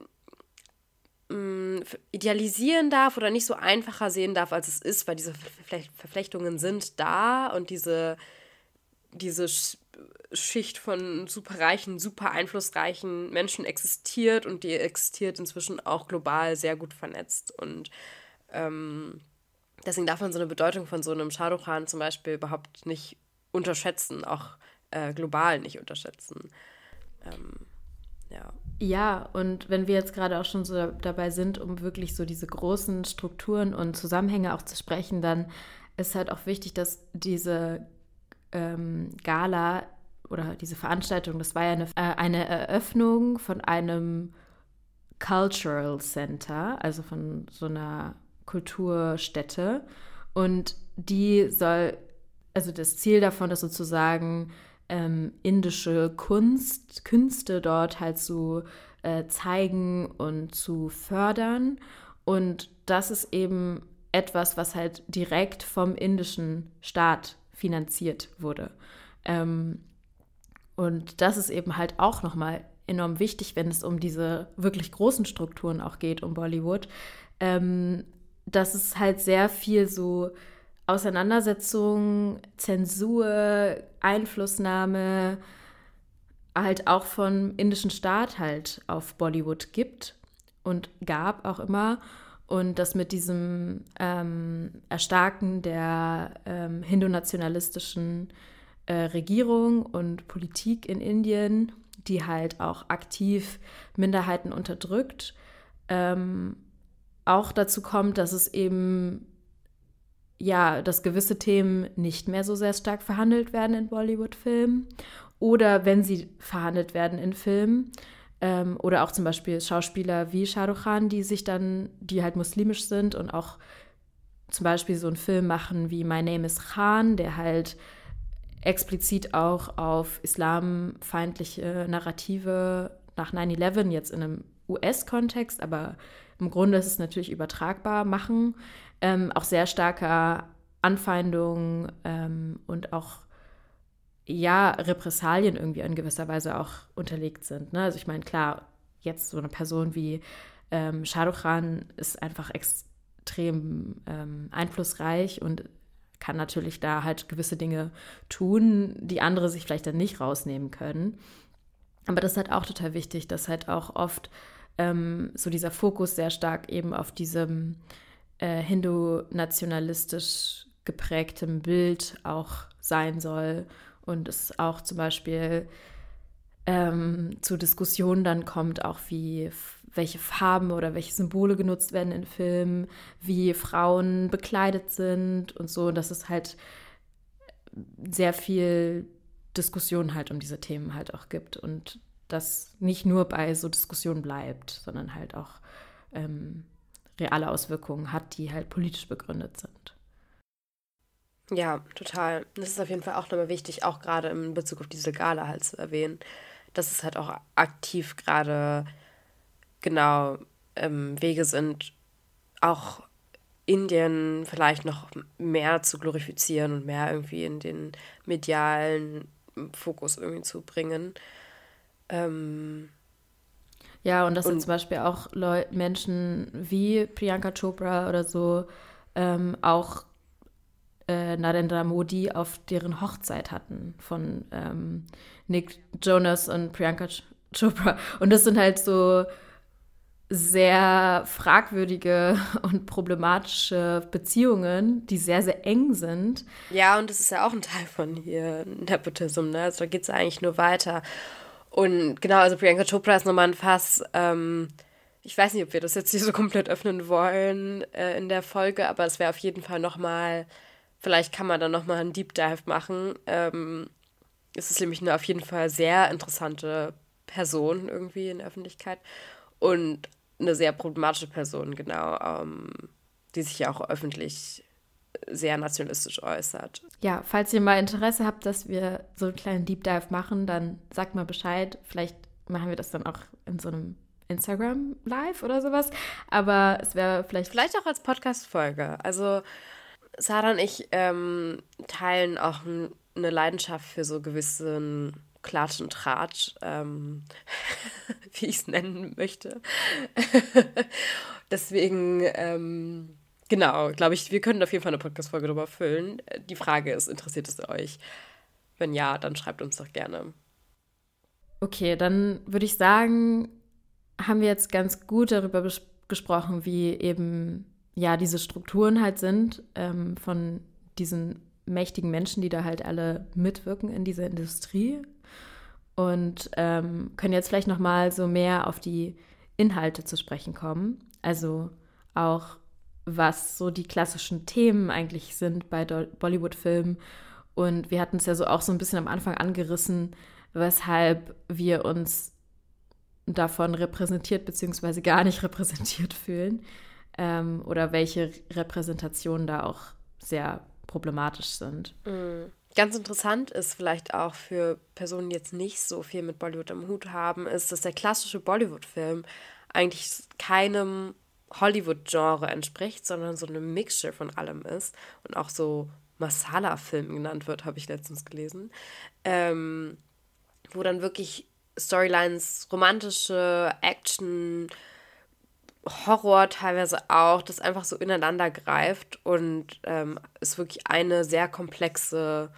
ähm, idealisieren darf oder nicht so einfacher sehen darf, als es ist, weil diese Verflecht- Verflechtungen sind da und diese diese Sch- Schicht von superreichen, super einflussreichen Menschen existiert und die existiert inzwischen auch global sehr gut vernetzt. Und ähm, deswegen darf man so eine Bedeutung von so einem Shah Rukh Khan zum Beispiel überhaupt nicht unterschätzen, auch äh, global nicht unterschätzen. Ähm, ja. ja, und wenn wir jetzt gerade auch schon so dabei sind, um wirklich so diese großen Strukturen und Zusammenhänge auch zu sprechen, dann ist halt auch wichtig, dass diese ähm, Gala oder diese Veranstaltung, das war ja eine, äh, eine Eröffnung von einem Cultural Center, also von so einer Kulturstätte. Und die soll, also das Ziel davon ist sozusagen, ähm, indische Kunst, Künste dort halt zu äh, zeigen und zu fördern. Und das ist eben etwas, was halt direkt vom indischen Staat finanziert wurde. Ähm, und das ist eben halt auch nochmal enorm wichtig, wenn es um diese wirklich großen Strukturen auch geht, um Bollywood, ähm, dass es halt sehr viel so Auseinandersetzung, Zensur, Einflussnahme halt auch vom indischen Staat halt auf Bollywood gibt und gab auch immer. Und das mit diesem ähm, Erstarken der ähm, hindu-nationalistischen äh, Regierung und Politik in Indien, die halt auch aktiv Minderheiten unterdrückt, ähm, auch dazu kommt, dass es eben, ja, dass gewisse Themen nicht mehr so sehr stark verhandelt werden in Bollywood-Filmen. Oder wenn sie verhandelt werden in Filmen, Ähm, oder auch zum Beispiel Schauspieler wie Shah Rukh Khan, die sich dann, die halt muslimisch sind und auch zum Beispiel so einen Film machen wie My Name is Khan, der halt explizit auch auf islamfeindliche Narrative nach nine eleven jetzt in einem U S-Kontext, aber im Grunde ist es natürlich übertragbar, machen. Ähm, auch sehr starker Anfeindung ähm, und auch ja, Repressalien irgendwie in gewisser Weise auch unterlegt sind. Ne? Also ich meine, klar, jetzt so eine Person wie ähm, Shah Rukh Khan ist einfach extrem ähm, einflussreich und kann natürlich da halt gewisse Dinge tun, die andere sich vielleicht dann nicht rausnehmen können. Aber das ist halt auch total wichtig, dass halt auch oft ähm, so dieser Fokus sehr stark eben auf diesem äh, hindu-nationalistisch geprägtem Bild auch sein soll. Und es auch zum Beispiel ähm, zu Diskussionen dann kommt, auch wie welche Farben oder welche Symbole genutzt werden in Filmen, wie Frauen bekleidet sind und so. Und dass es halt sehr viel Diskussion halt um diese Themen halt auch gibt. Und das nicht nur bei so Diskussionen bleibt, sondern halt auch ähm, reale Auswirkungen hat, die halt politisch begründet sind. Ja, total. Das ist auf jeden Fall auch nochmal wichtig, auch gerade in Bezug auf diese Gala halt zu erwähnen, dass es halt auch aktiv gerade genau ähm, Wege sind, auch Indien vielleicht noch mehr zu glorifizieren und mehr irgendwie in den medialen Fokus irgendwie zu bringen. Ähm, Ja, und dass Und- jetzt zum Beispiel auch Leu Menschen wie Priyanka Chopra oder so ähm, auch äh, Narendra Modi auf deren Hochzeit hatten von ähm, Nick Jonas und Priyanka Chopra. Und das sind halt so sehr fragwürdige und problematische Beziehungen, die sehr, sehr eng sind. Ja, und das ist ja auch ein Teil von hier Nepotism, ne? Also da geht es eigentlich nur weiter. Und genau, also Priyanka Chopra ist nochmal ein Fass. Ähm, ich weiß nicht, ob wir das jetzt hier so komplett öffnen wollen äh, in der Folge, aber es wäre auf jeden Fall nochmal, vielleicht kann man da nochmal einen Deep Dive machen. Ähm, es ist nämlich eine auf jeden Fall sehr interessante Person irgendwie in der Öffentlichkeit und eine sehr problematische Person, genau, ähm, die sich ja auch öffentlich sehr nationalistisch äußert. Ja, falls ihr mal Interesse habt, dass wir so einen kleinen Deep Dive machen, dann sagt mal Bescheid. Vielleicht machen wir das dann auch in so einem Instagram-Live oder sowas. Aber es wäre vielleicht... Vielleicht auch als Podcast-Folge. Also Sarah und ich ähm, teilen auch n- eine Leidenschaft für so gewissen Klatsch und Tratsch, ähm, wie ich es nennen möchte. Deswegen, ähm, genau, glaube ich, wir können auf jeden Fall eine Podcast-Folge darüber füllen. Die Frage ist, interessiert es euch? Wenn ja, dann schreibt uns doch gerne. Okay, dann würde ich sagen, haben wir jetzt ganz gut darüber bes- gesprochen, wie eben ja diese Strukturen halt sind ähm, von diesen mächtigen Menschen, die da halt alle mitwirken in dieser Industrie. Und ähm, können jetzt vielleicht noch mal so mehr auf die Inhalte zu sprechen kommen. Also auch, was so die klassischen Themen eigentlich sind bei Do- Bollywood-Filmen. Und wir hatten es ja so auch so ein bisschen am Anfang angerissen, weshalb wir uns davon repräsentiert bzw. gar nicht repräsentiert fühlen. Ähm, oder welche Repräsentationen da auch sehr problematisch sind. Mhm. Ganz interessant ist vielleicht auch für Personen, die jetzt nicht so viel mit Bollywood am Hut haben, ist, dass der klassische Bollywood-Film eigentlich keinem Hollywood-Genre entspricht, sondern so eine Mixture von allem ist und auch so Masala-Film genannt wird, habe ich letztens gelesen, ähm, wo dann wirklich Storylines, romantische Action, Horror teilweise auch, das einfach so ineinander greift und ähm, es wirklich eine sehr komplexe,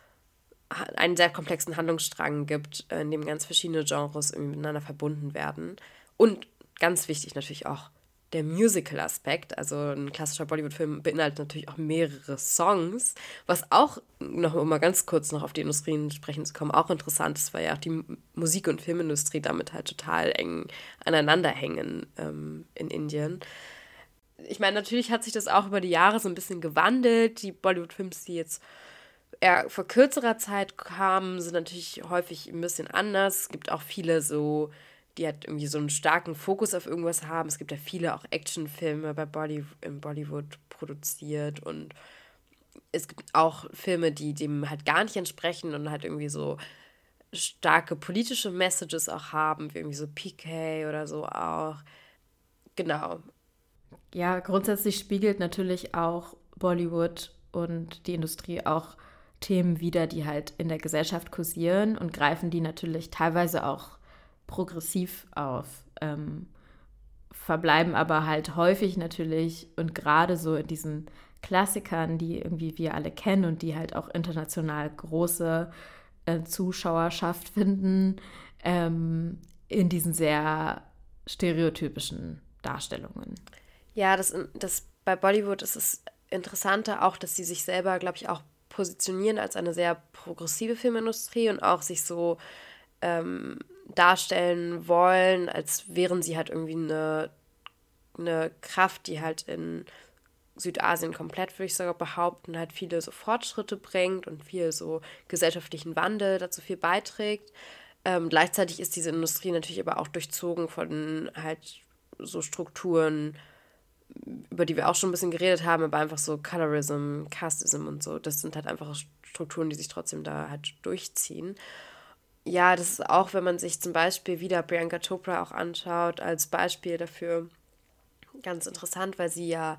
einen sehr komplexen Handlungsstrang gibt, in dem ganz verschiedene Genres irgendwie miteinander verbunden werden. Und ganz wichtig natürlich auch der Musical-Aspekt. Also ein klassischer Bollywood-Film beinhaltet natürlich auch mehrere Songs, was auch, noch um mal ganz kurz noch auf die Industrien sprechen zu kommen, auch interessant ist, weil ja auch die Musik- und Filmindustrie damit halt total eng aneinander hängen ähm, in Indien. Ich meine, natürlich hat sich das auch über die Jahre so ein bisschen gewandelt. Die Bollywood-Films, die jetzt eher vor kürzerer Zeit kamen, sind natürlich häufig ein bisschen anders. Es gibt auch viele so, die halt irgendwie so einen starken Fokus auf irgendwas haben. Es gibt ja viele auch Actionfilme bei Bolly- im Bollywood produziert und es gibt auch Filme, die dem halt gar nicht entsprechen und halt irgendwie so starke politische Messages auch haben, wie irgendwie so P K oder so auch. Genau. Ja, grundsätzlich spiegelt natürlich auch Bollywood und die Industrie auch Themen wider, die halt in der Gesellschaft kursieren und greifen die natürlich teilweise auch progressiv auf, ähm, verbleiben aber halt häufig natürlich und gerade so in diesen Klassikern, die irgendwie wir alle kennen und die halt auch international große äh, Zuschauerschaft finden, ähm, in diesen sehr stereotypischen Darstellungen. Ja, das, das bei Bollywood ist es interessanter auch, dass sie sich selber, glaube ich, auch positionieren als eine sehr progressive Filmindustrie und auch sich so ähm, darstellen wollen, als wären sie halt irgendwie eine, eine Kraft, die halt in Südasien komplett, würde ich sogar behaupten, halt viele so Fortschritte bringt und viel so gesellschaftlichen Wandel dazu viel beiträgt. Ähm, gleichzeitig ist diese Industrie natürlich aber auch durchzogen von halt so Strukturen, über die wir auch schon ein bisschen geredet haben, aber einfach so Colorism, Casteism und so, das sind halt einfach Strukturen, die sich trotzdem da halt durchziehen. Ja, das ist auch, wenn man sich zum Beispiel wieder Priyanka Chopra auch anschaut, als Beispiel dafür ganz interessant, weil sie ja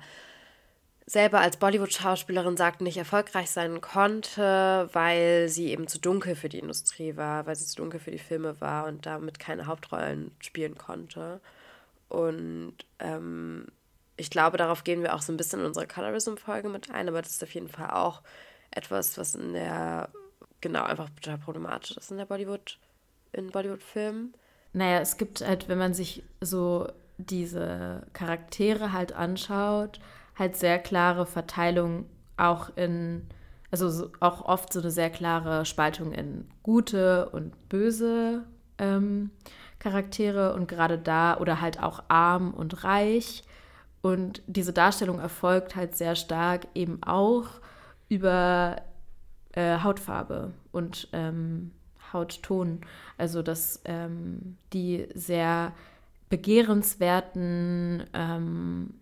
selber als Bollywood-Schauspielerin sagt, nicht erfolgreich sein konnte, weil sie eben zu dunkel für die Industrie war, weil sie zu dunkel für die Filme war und damit keine Hauptrollen spielen konnte. Und ähm, ich glaube, darauf gehen wir auch so ein bisschen in unserer Colorism-Folge mit ein, aber das ist auf jeden Fall auch etwas, was in der, genau, einfach total problematisch ist in der Bollywood, in Bollywood-Filmen. Naja, es gibt halt, wenn man sich so diese Charaktere halt anschaut, halt sehr klare Verteilung auch in, also so, auch oft so eine sehr klare Spaltung in gute und böse ähm, Charaktere und gerade da oder halt auch arm und reich. Und diese Darstellung erfolgt halt sehr stark eben auch über äh, Hautfarbe und ähm, Hautton. Also dass ähm, die sehr begehrenswerten, ähm,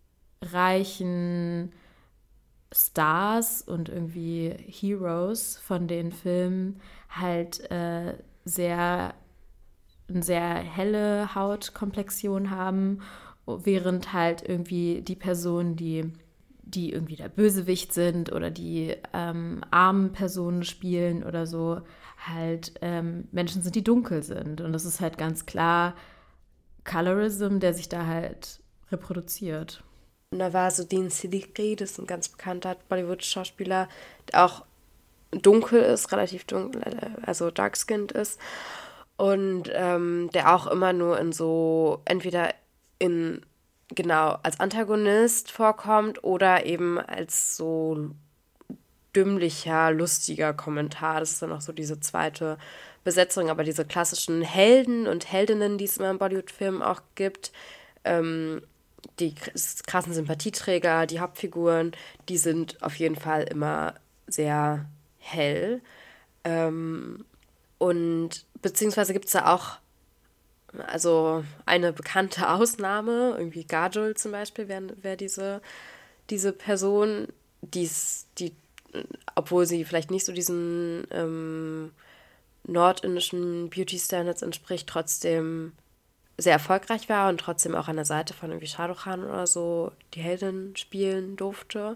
reichen Stars und irgendwie Heroes von den Filmen halt äh, sehr, eine sehr helle Hautkomplexion haben, während halt irgendwie die Personen, die, die irgendwie der Bösewicht sind oder die ähm, armen Personen spielen oder so, halt ähm, Menschen sind, die dunkel sind. Und das ist halt ganz klar Colorism, der sich da halt reproduziert. Nawazuddin Siddiqui, das ist ein ganz bekannter Bollywood-Schauspieler, der auch dunkel ist, relativ dunkel, also dark-skinned ist und ähm, der auch immer nur in so, entweder in, genau, als Antagonist vorkommt oder eben als so dümmlicher, lustiger Kommentar. Das ist dann auch so diese zweite Besetzung, aber diese klassischen Helden und Heldinnen, die es immer in Bollywood-Filmen auch gibt, ähm, die krassen Sympathieträger, die Hauptfiguren, die sind auf jeden Fall immer sehr hell. Ähm, und beziehungsweise gibt es da auch also eine bekannte Ausnahme, irgendwie Gajol zum Beispiel wäre wär diese, diese Person, die's, die, obwohl sie vielleicht nicht so diesen ähm, nordindischen Beauty-Standards entspricht, trotzdem sehr erfolgreich war und trotzdem auch an der Seite von irgendwie Shah Rukh Khan oder so die Heldin spielen durfte.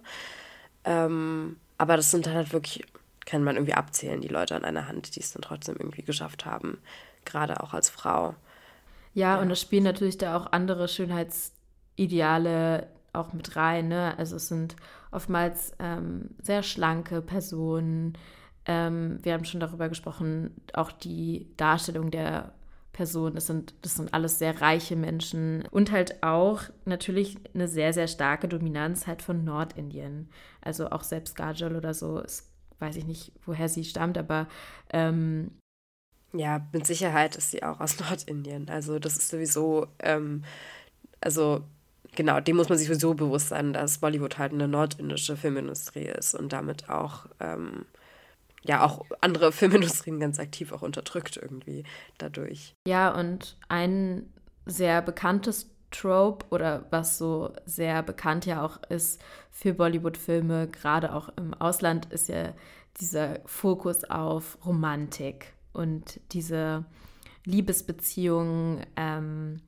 Ähm, aber das sind dann halt wirklich, kann man irgendwie abzählen, die Leute an einer Hand, die es dann trotzdem irgendwie geschafft haben, gerade auch als Frau. Ja, Ja. und es spielen natürlich da auch andere Schönheitsideale auch mit rein, ne? Also es sind oftmals ähm, sehr schlanke Personen. Ähm, wir haben schon darüber gesprochen, auch die Darstellung der Personen, das sind, das sind alles sehr reiche Menschen und halt auch natürlich eine sehr, sehr starke Dominanz halt von Nordindien. Also auch selbst Gajol oder so, ist, weiß ich nicht, woher sie stammt, aber ähm, Ja, mit Sicherheit ist sie auch aus Nordindien. Also das ist sowieso, ähm, also genau, dem muss man sich sowieso bewusst sein, dass Bollywood halt eine nordindische Filmindustrie ist und damit auch, ähm, ja, auch andere Filmindustrien ganz aktiv auch unterdrückt irgendwie dadurch. ja, und ein sehr bekanntes Trope oder was so sehr bekannt ja auch ist für Bollywood-Filme, gerade auch im Ausland, ist ja dieser Fokus auf Romantik und diese Liebesbeziehungen ähm,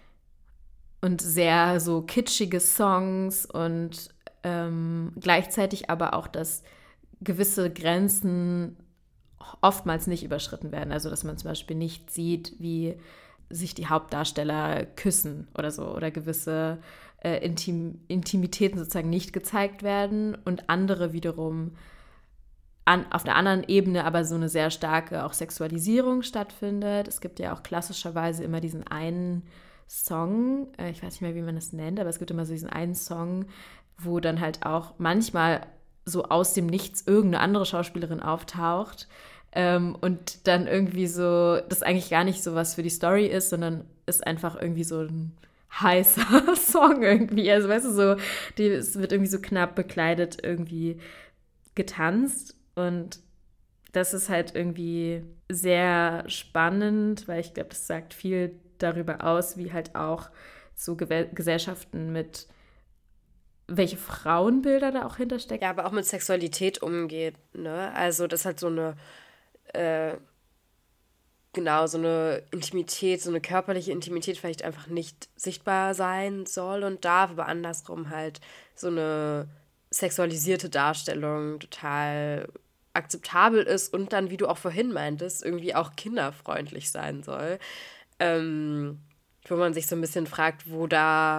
und sehr so kitschige Songs und ähm, gleichzeitig aber auch, dass gewisse Grenzen oftmals nicht überschritten werden. Also dass man zum Beispiel nicht sieht, wie sich die Hauptdarsteller küssen oder so oder gewisse äh, Intim- Intimitäten sozusagen nicht gezeigt werden und andere wiederum an, auf der anderen Ebene aber so eine sehr starke auch Sexualisierung stattfindet. Es gibt ja auch klassischerweise immer diesen einen Song, äh, ich weiß nicht mehr, wie man das nennt, aber es gibt immer so diesen einen Song, wo dann halt auch manchmal so aus dem Nichts irgendeine andere Schauspielerin auftaucht ähm, und dann irgendwie so, das eigentlich gar nicht so was für die Story ist, sondern ist einfach irgendwie so ein heißer Song irgendwie. Also weißt du, so, die, es wird irgendwie so knapp bekleidet irgendwie getanzt und das ist halt irgendwie sehr spannend, weil ich glaube, das sagt viel darüber aus, wie halt auch so Ge- Gesellschaften mit welche Frauenbilder da auch hinterstecken. Ja, aber auch mit Sexualität umgeht, ne? Also das ist halt so eine, äh, genau, so eine Intimität, so eine körperliche Intimität vielleicht einfach nicht sichtbar sein soll und darf, aber andersrum halt so eine sexualisierte Darstellung total akzeptabel ist und dann, wie du auch vorhin meintest, irgendwie auch kinderfreundlich sein soll. Ähm, wo man sich so ein bisschen fragt, wo da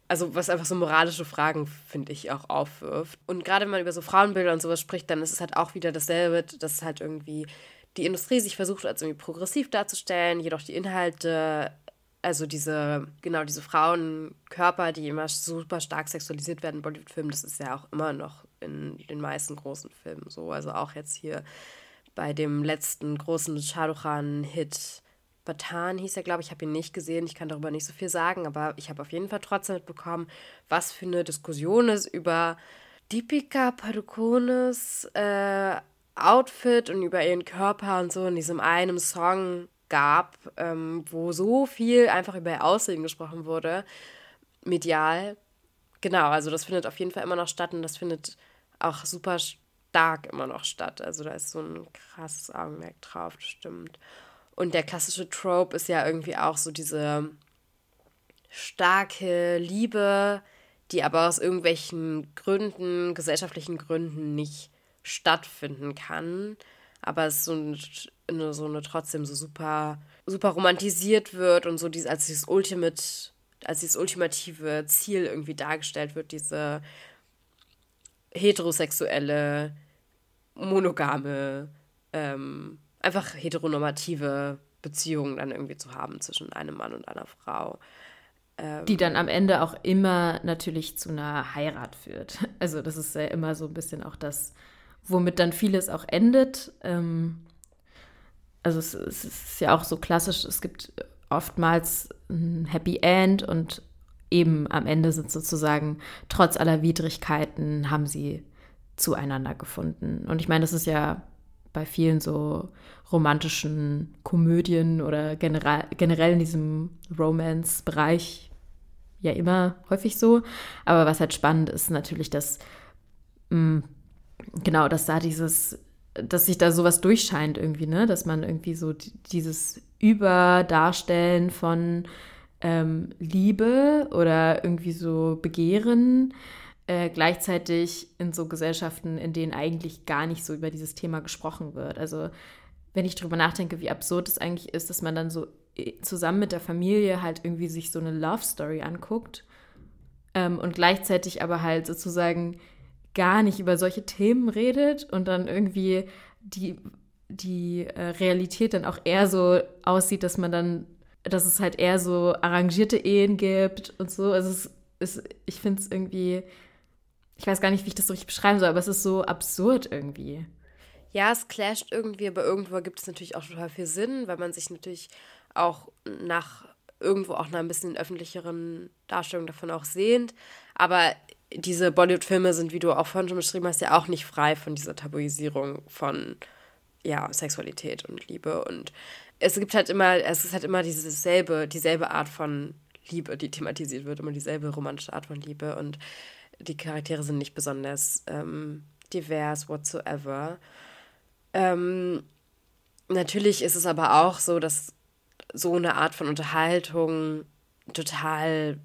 also was einfach so moralische Fragen, finde ich, auch aufwirft. Und gerade wenn man über so Frauenbilder und sowas spricht, dann ist es halt auch wieder dasselbe, dass halt irgendwie die Industrie sich versucht, als irgendwie progressiv darzustellen, jedoch die Inhalte, also diese, genau, diese Frauenkörper, die immer super stark sexualisiert werden in Bollywood-Filmen, das ist ja auch immer noch in den meisten großen Filmen so. Also auch jetzt hier bei dem letzten großen Shah Rukh Khan-Hit, Pathaan hieß er, glaube ich, habe ihn nicht gesehen, ich kann darüber nicht so viel sagen, aber ich habe auf jeden Fall trotzdem mitbekommen, was für eine Diskussion es über Deepika Padukones äh, Outfit und über ihren Körper und so in diesem einen Song gab, ähm, wo so viel einfach über ihr Aussehen gesprochen wurde, medial. Genau, also das findet auf jeden Fall immer noch statt und das findet auch super stark immer noch statt. Also da ist so ein krasses Augenmerk drauf, das stimmt. Und der klassische Trope ist ja irgendwie auch so diese starke Liebe, die aber aus irgendwelchen Gründen, gesellschaftlichen Gründen nicht stattfinden kann. Aber es so eine, so eine trotzdem so super, super romantisiert wird und so dieses, als dieses Ultimate, als dieses ultimative Ziel irgendwie dargestellt wird, diese heterosexuelle, monogame, ähm, einfach heteronormative Beziehungen dann irgendwie zu haben zwischen einem Mann und einer Frau. Ähm, Die dann am Ende auch immer natürlich zu einer Heirat führt. Also das ist ja immer so ein bisschen auch das, womit dann vieles auch endet. Ähm, also es, es ist ja auch so klassisch, es gibt oftmals ein Happy End und eben am Ende sind sozusagen, trotz aller Widrigkeiten, haben sie zueinander gefunden. Und ich meine, das ist ja bei vielen so romantischen Komödien oder generell, generell in diesem Romance-Bereich ja immer häufig so. Aber was halt spannend ist natürlich, dass mh, genau, dass da dieses, dass sich da sowas durchscheint irgendwie, ne? Dass man irgendwie so d- dieses Überdarstellen von ähm, Liebe oder irgendwie so Begehren Äh, gleichzeitig in so Gesellschaften, in denen eigentlich gar nicht so über dieses Thema gesprochen wird. Also wenn ich drüber nachdenke, wie absurd es eigentlich ist, dass man dann so äh, zusammen mit der Familie halt irgendwie sich so eine Love Story anguckt ähm, und gleichzeitig aber halt sozusagen gar nicht über solche Themen redet und dann irgendwie die, die äh, Realität dann auch eher so aussieht, dass man dann, dass es halt eher so arrangierte Ehen gibt und so. Also es ist, ich finde es irgendwie, ich weiß gar nicht, wie ich das so richtig beschreiben soll, aber es ist so absurd irgendwie. Ja, es clasht irgendwie, aber irgendwo gibt es natürlich auch total viel Sinn, weil man sich natürlich auch nach irgendwo auch nach ein bisschen öffentlicheren Darstellung davon auch sehnt. Aber diese Bollywood-Filme sind, wie du auch vorhin schon beschrieben hast, ja auch nicht frei von dieser Tabuisierung von ja, Sexualität und Liebe. Und es gibt halt immer, es ist halt immer dieselbe, dieselbe Art von Liebe, die thematisiert wird, immer dieselbe romantische Art von Liebe. Und die Charaktere sind nicht besonders ähm, divers whatsoever. Ähm, natürlich ist es aber auch so, dass so eine Art von Unterhaltung total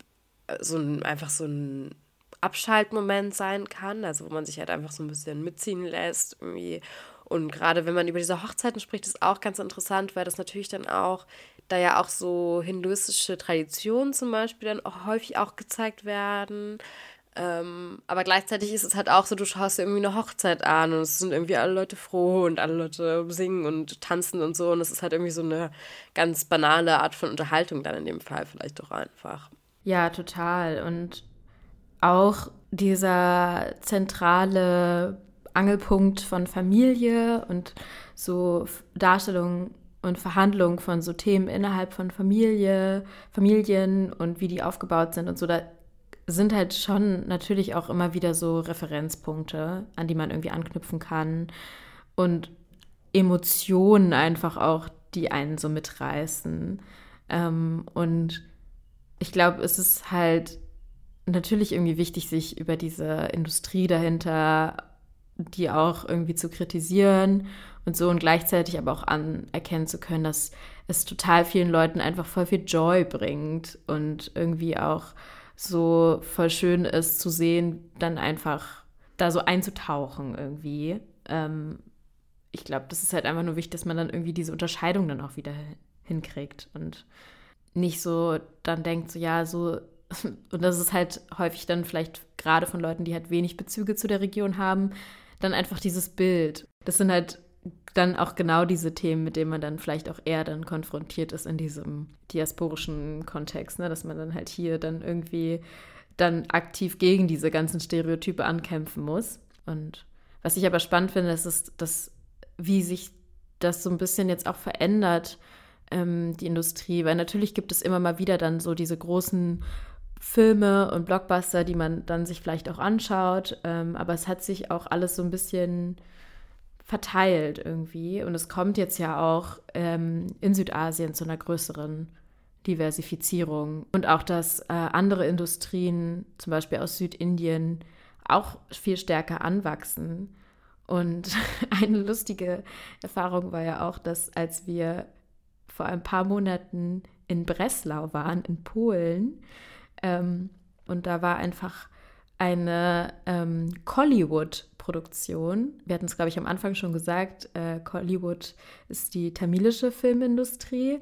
so ein, einfach so ein Abschaltmoment sein kann, also wo man sich halt einfach so ein bisschen mitziehen lässt irgendwie. Und gerade wenn man über diese Hochzeiten spricht, ist auch ganz interessant, weil das natürlich dann auch, da ja auch so hinduistische Traditionen zum Beispiel dann auch häufig auch gezeigt werden. Ähm, aber gleichzeitig ist es halt auch so, du schaust dir irgendwie eine Hochzeit an und es sind irgendwie alle Leute froh und alle Leute singen und tanzen und so und es ist halt irgendwie so eine ganz banale Art von Unterhaltung dann in dem Fall vielleicht doch einfach. Ja, total. Und auch dieser zentrale Angelpunkt von Familie und so Darstellung und Verhandlung von so Themen innerhalb von Familie, Familien und wie die aufgebaut sind und so, da sind halt schon natürlich auch immer wieder so Referenzpunkte, an die man irgendwie anknüpfen kann und Emotionen einfach auch, die einen so mitreißen. Ähm, und ich glaube, es ist halt natürlich irgendwie wichtig, sich über diese Industrie dahinter, die auch irgendwie zu kritisieren und so und gleichzeitig aber auch anerkennen zu können, dass es total vielen Leuten einfach voll viel Joy bringt und irgendwie auch so voll schön ist zu sehen, dann einfach da so einzutauchen irgendwie. Ähm, ich glaube, das ist halt einfach nur wichtig, dass man dann irgendwie diese Unterscheidung dann auch wieder hinkriegt und nicht so dann denkt, so ja, so und das ist halt häufig dann vielleicht gerade von Leuten, die halt wenig Bezüge zu der Region haben, dann einfach dieses Bild. Das sind halt dann auch genau diese Themen, mit denen man dann vielleicht auch eher dann konfrontiert ist in diesem diasporischen Kontext, ne? Dass man dann halt hier dann irgendwie dann aktiv gegen diese ganzen Stereotype ankämpfen muss. Und was ich aber spannend finde, ist, ist dass, wie sich das so ein bisschen jetzt auch verändert, ähm, die Industrie, weil natürlich gibt es immer mal wieder dann so diese großen Filme und Blockbuster, die man dann sich vielleicht auch anschaut, ähm, aber es hat sich auch alles so ein bisschen verteilt irgendwie und es kommt jetzt ja auch ähm, in Südasien zu einer größeren Diversifizierung und auch, dass äh, andere Industrien, zum Beispiel aus Südindien, auch viel stärker anwachsen. Und eine lustige Erfahrung war ja auch, dass als wir vor ein paar Monaten in Breslau waren, in Polen, ähm, und da war einfach eine ähm, Kollywood-Produktion. Wir hatten es, glaube ich, am Anfang schon gesagt, äh, Kollywood ist die tamilische Filmindustrie.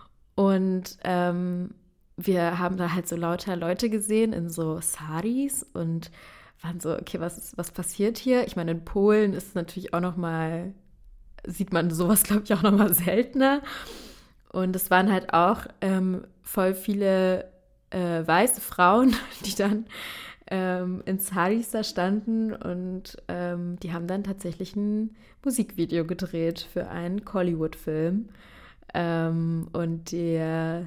Und ähm, wir haben da halt so lauter Leute gesehen in so Saris und waren so, okay, was, ist, was passiert hier? Ich meine, in Polen ist natürlich auch noch mal, sieht man sowas, glaube ich, auch noch mal seltener. Und es waren halt auch ähm, voll viele äh, weiße Frauen, die dann ähm, in Saris da standen und ähm, die haben dann tatsächlich ein Musikvideo gedreht für einen Kollywood-Film. Ähm, und die,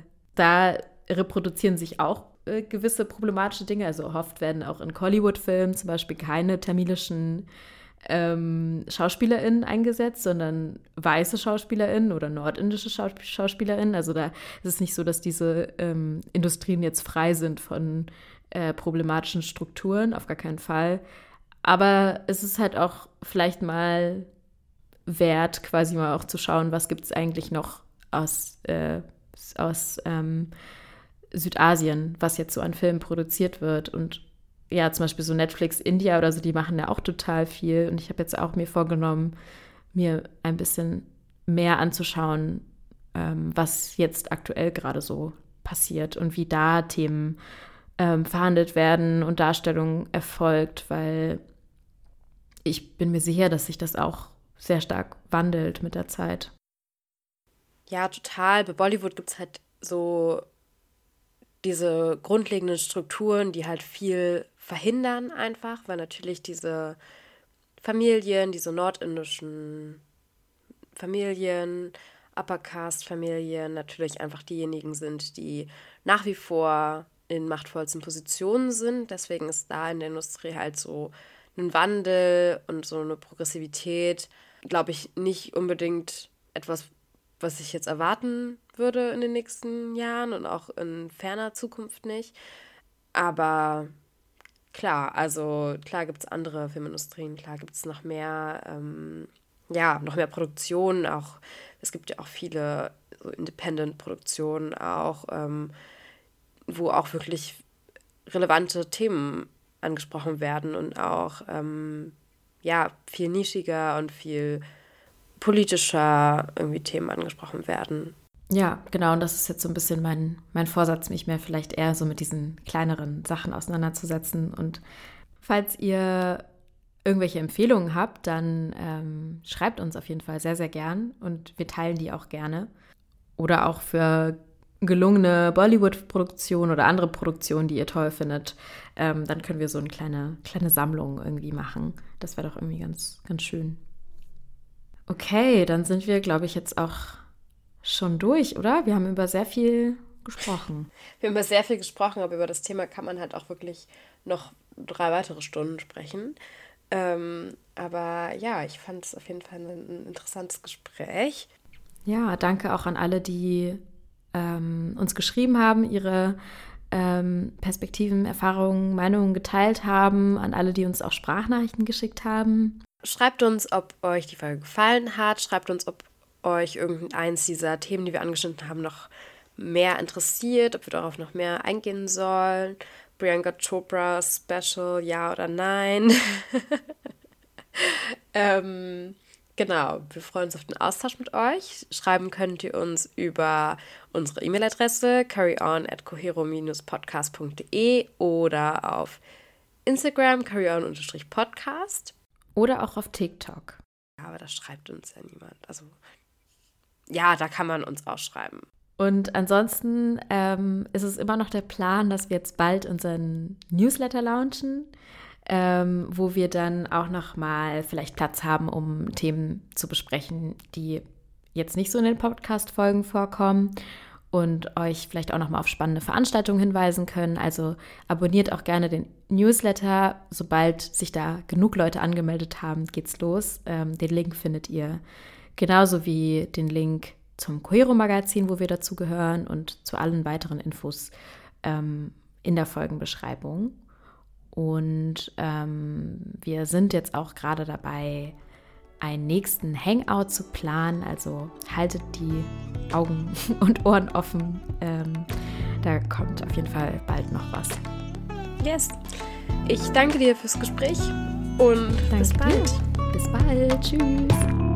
da reproduzieren sich auch äh, gewisse problematische Dinge. Also oft werden auch in Kollywood-Filmen zum Beispiel keine tamilischen ähm, SchauspielerInnen eingesetzt, sondern weiße SchauspielerInnen oder nordindische Schaus- SchauspielerInnen. Also da ist es nicht so, dass diese ähm, Industrien jetzt frei sind von äh, problematischen Strukturen, auf gar keinen Fall. Aber es ist halt auch vielleicht mal wert, quasi mal auch zu schauen, was gibt es eigentlich noch aus, äh, aus ähm, Südasien, was jetzt so an Filmen produziert wird. Und ja, zum Beispiel so Netflix India oder so, die machen ja auch total viel. Und ich habe jetzt auch mir vorgenommen, mir ein bisschen mehr anzuschauen, ähm, was jetzt aktuell gerade so passiert und wie da Themen ähm, verhandelt werden und Darstellung erfolgt, weil ich bin mir sicher, dass sich das auch sehr stark wandelt mit der Zeit. Ja, total. Bei Bollywood gibt es halt so diese grundlegenden Strukturen, die halt viel verhindern einfach, weil natürlich diese Familien, diese nordindischen Familien, Upper-Caste-Familien natürlich einfach diejenigen sind, die nach wie vor in machtvollsten Positionen sind. Deswegen ist da in der Industrie halt so ein Wandel und so eine Progressivität, glaube ich, nicht unbedingt etwas, was ich jetzt erwarten würde in den nächsten Jahren und auch in ferner Zukunft nicht. Aber klar, also klar gibt es andere Filmindustrien, klar gibt es noch mehr, ähm, ja, noch mehr Produktionen, auch es gibt ja auch viele so Independent-Produktionen auch, ähm, wo auch wirklich relevante Themen angesprochen werden und auch ähm, ja, viel nischiger und viel politischer irgendwie Themen angesprochen werden. Ja, genau, und das ist jetzt so ein bisschen mein, mein Vorsatz, mich mehr vielleicht eher so mit diesen kleineren Sachen auseinanderzusetzen. Und falls ihr irgendwelche Empfehlungen habt, dann ähm, schreibt uns auf jeden Fall sehr, sehr gern und wir teilen die auch gerne. Oder auch für gelungene Bollywood-Produktionen oder andere Produktionen, die ihr toll findet, ähm, dann können wir so eine kleine, kleine Sammlung irgendwie machen. Das wäre doch irgendwie ganz, ganz schön. Okay, dann sind wir, glaube ich, jetzt auch schon durch, oder? Wir haben über sehr viel gesprochen. Wir haben über sehr viel gesprochen, aber über das Thema kann man halt auch wirklich noch drei weitere Stunden sprechen. Ähm, aber ja, ich fand es auf jeden Fall ein interessantes Gespräch. Ja, danke auch an alle, die ähm, uns geschrieben haben, ihre ähm, Perspektiven, Erfahrungen, Meinungen geteilt haben, an alle, die uns auch Sprachnachrichten geschickt haben. Schreibt uns, ob euch die Folge gefallen hat. Schreibt uns, ob euch irgendeins dieser Themen, die wir angeschnitten haben, noch mehr interessiert, ob wir darauf noch mehr eingehen sollen. Priyanka Chopra Special, ja oder nein? ähm, Genau, wir freuen uns auf den Austausch mit euch. Schreiben könnt ihr uns über unsere E-Mail-Adresse carryon at cohero dash podcast punkt de oder auf Instagram carryon-podcast. Oder auch auf TikTok. Ja, aber da schreibt uns ja niemand. Also ja, da kann man uns auch schreiben. Und ansonsten ähm, ist es immer noch der Plan, dass wir jetzt bald unseren Newsletter launchen, ähm, wo wir dann auch noch mal vielleicht Platz haben, um Themen zu besprechen, die jetzt nicht so in den Podcast-Folgen vorkommen und euch vielleicht auch noch mal auf spannende Veranstaltungen hinweisen können. Also abonniert auch gerne den Newsletter. Sobald sich da genug Leute angemeldet haben, geht's los. Ähm, den Link findet ihr genauso wie den Link zum Cohero-Magazin, wo wir dazu gehören, und zu allen weiteren Infos ähm, in der Folgenbeschreibung. Und ähm, wir sind jetzt auch gerade dabei, einen nächsten Hangout zu planen. Also haltet die Augen und Ohren offen. Ähm, da kommt auf jeden Fall bald noch was. Yes. Ich danke dir fürs Gespräch und Danke bis bald. dir. Bis bald. Tschüss.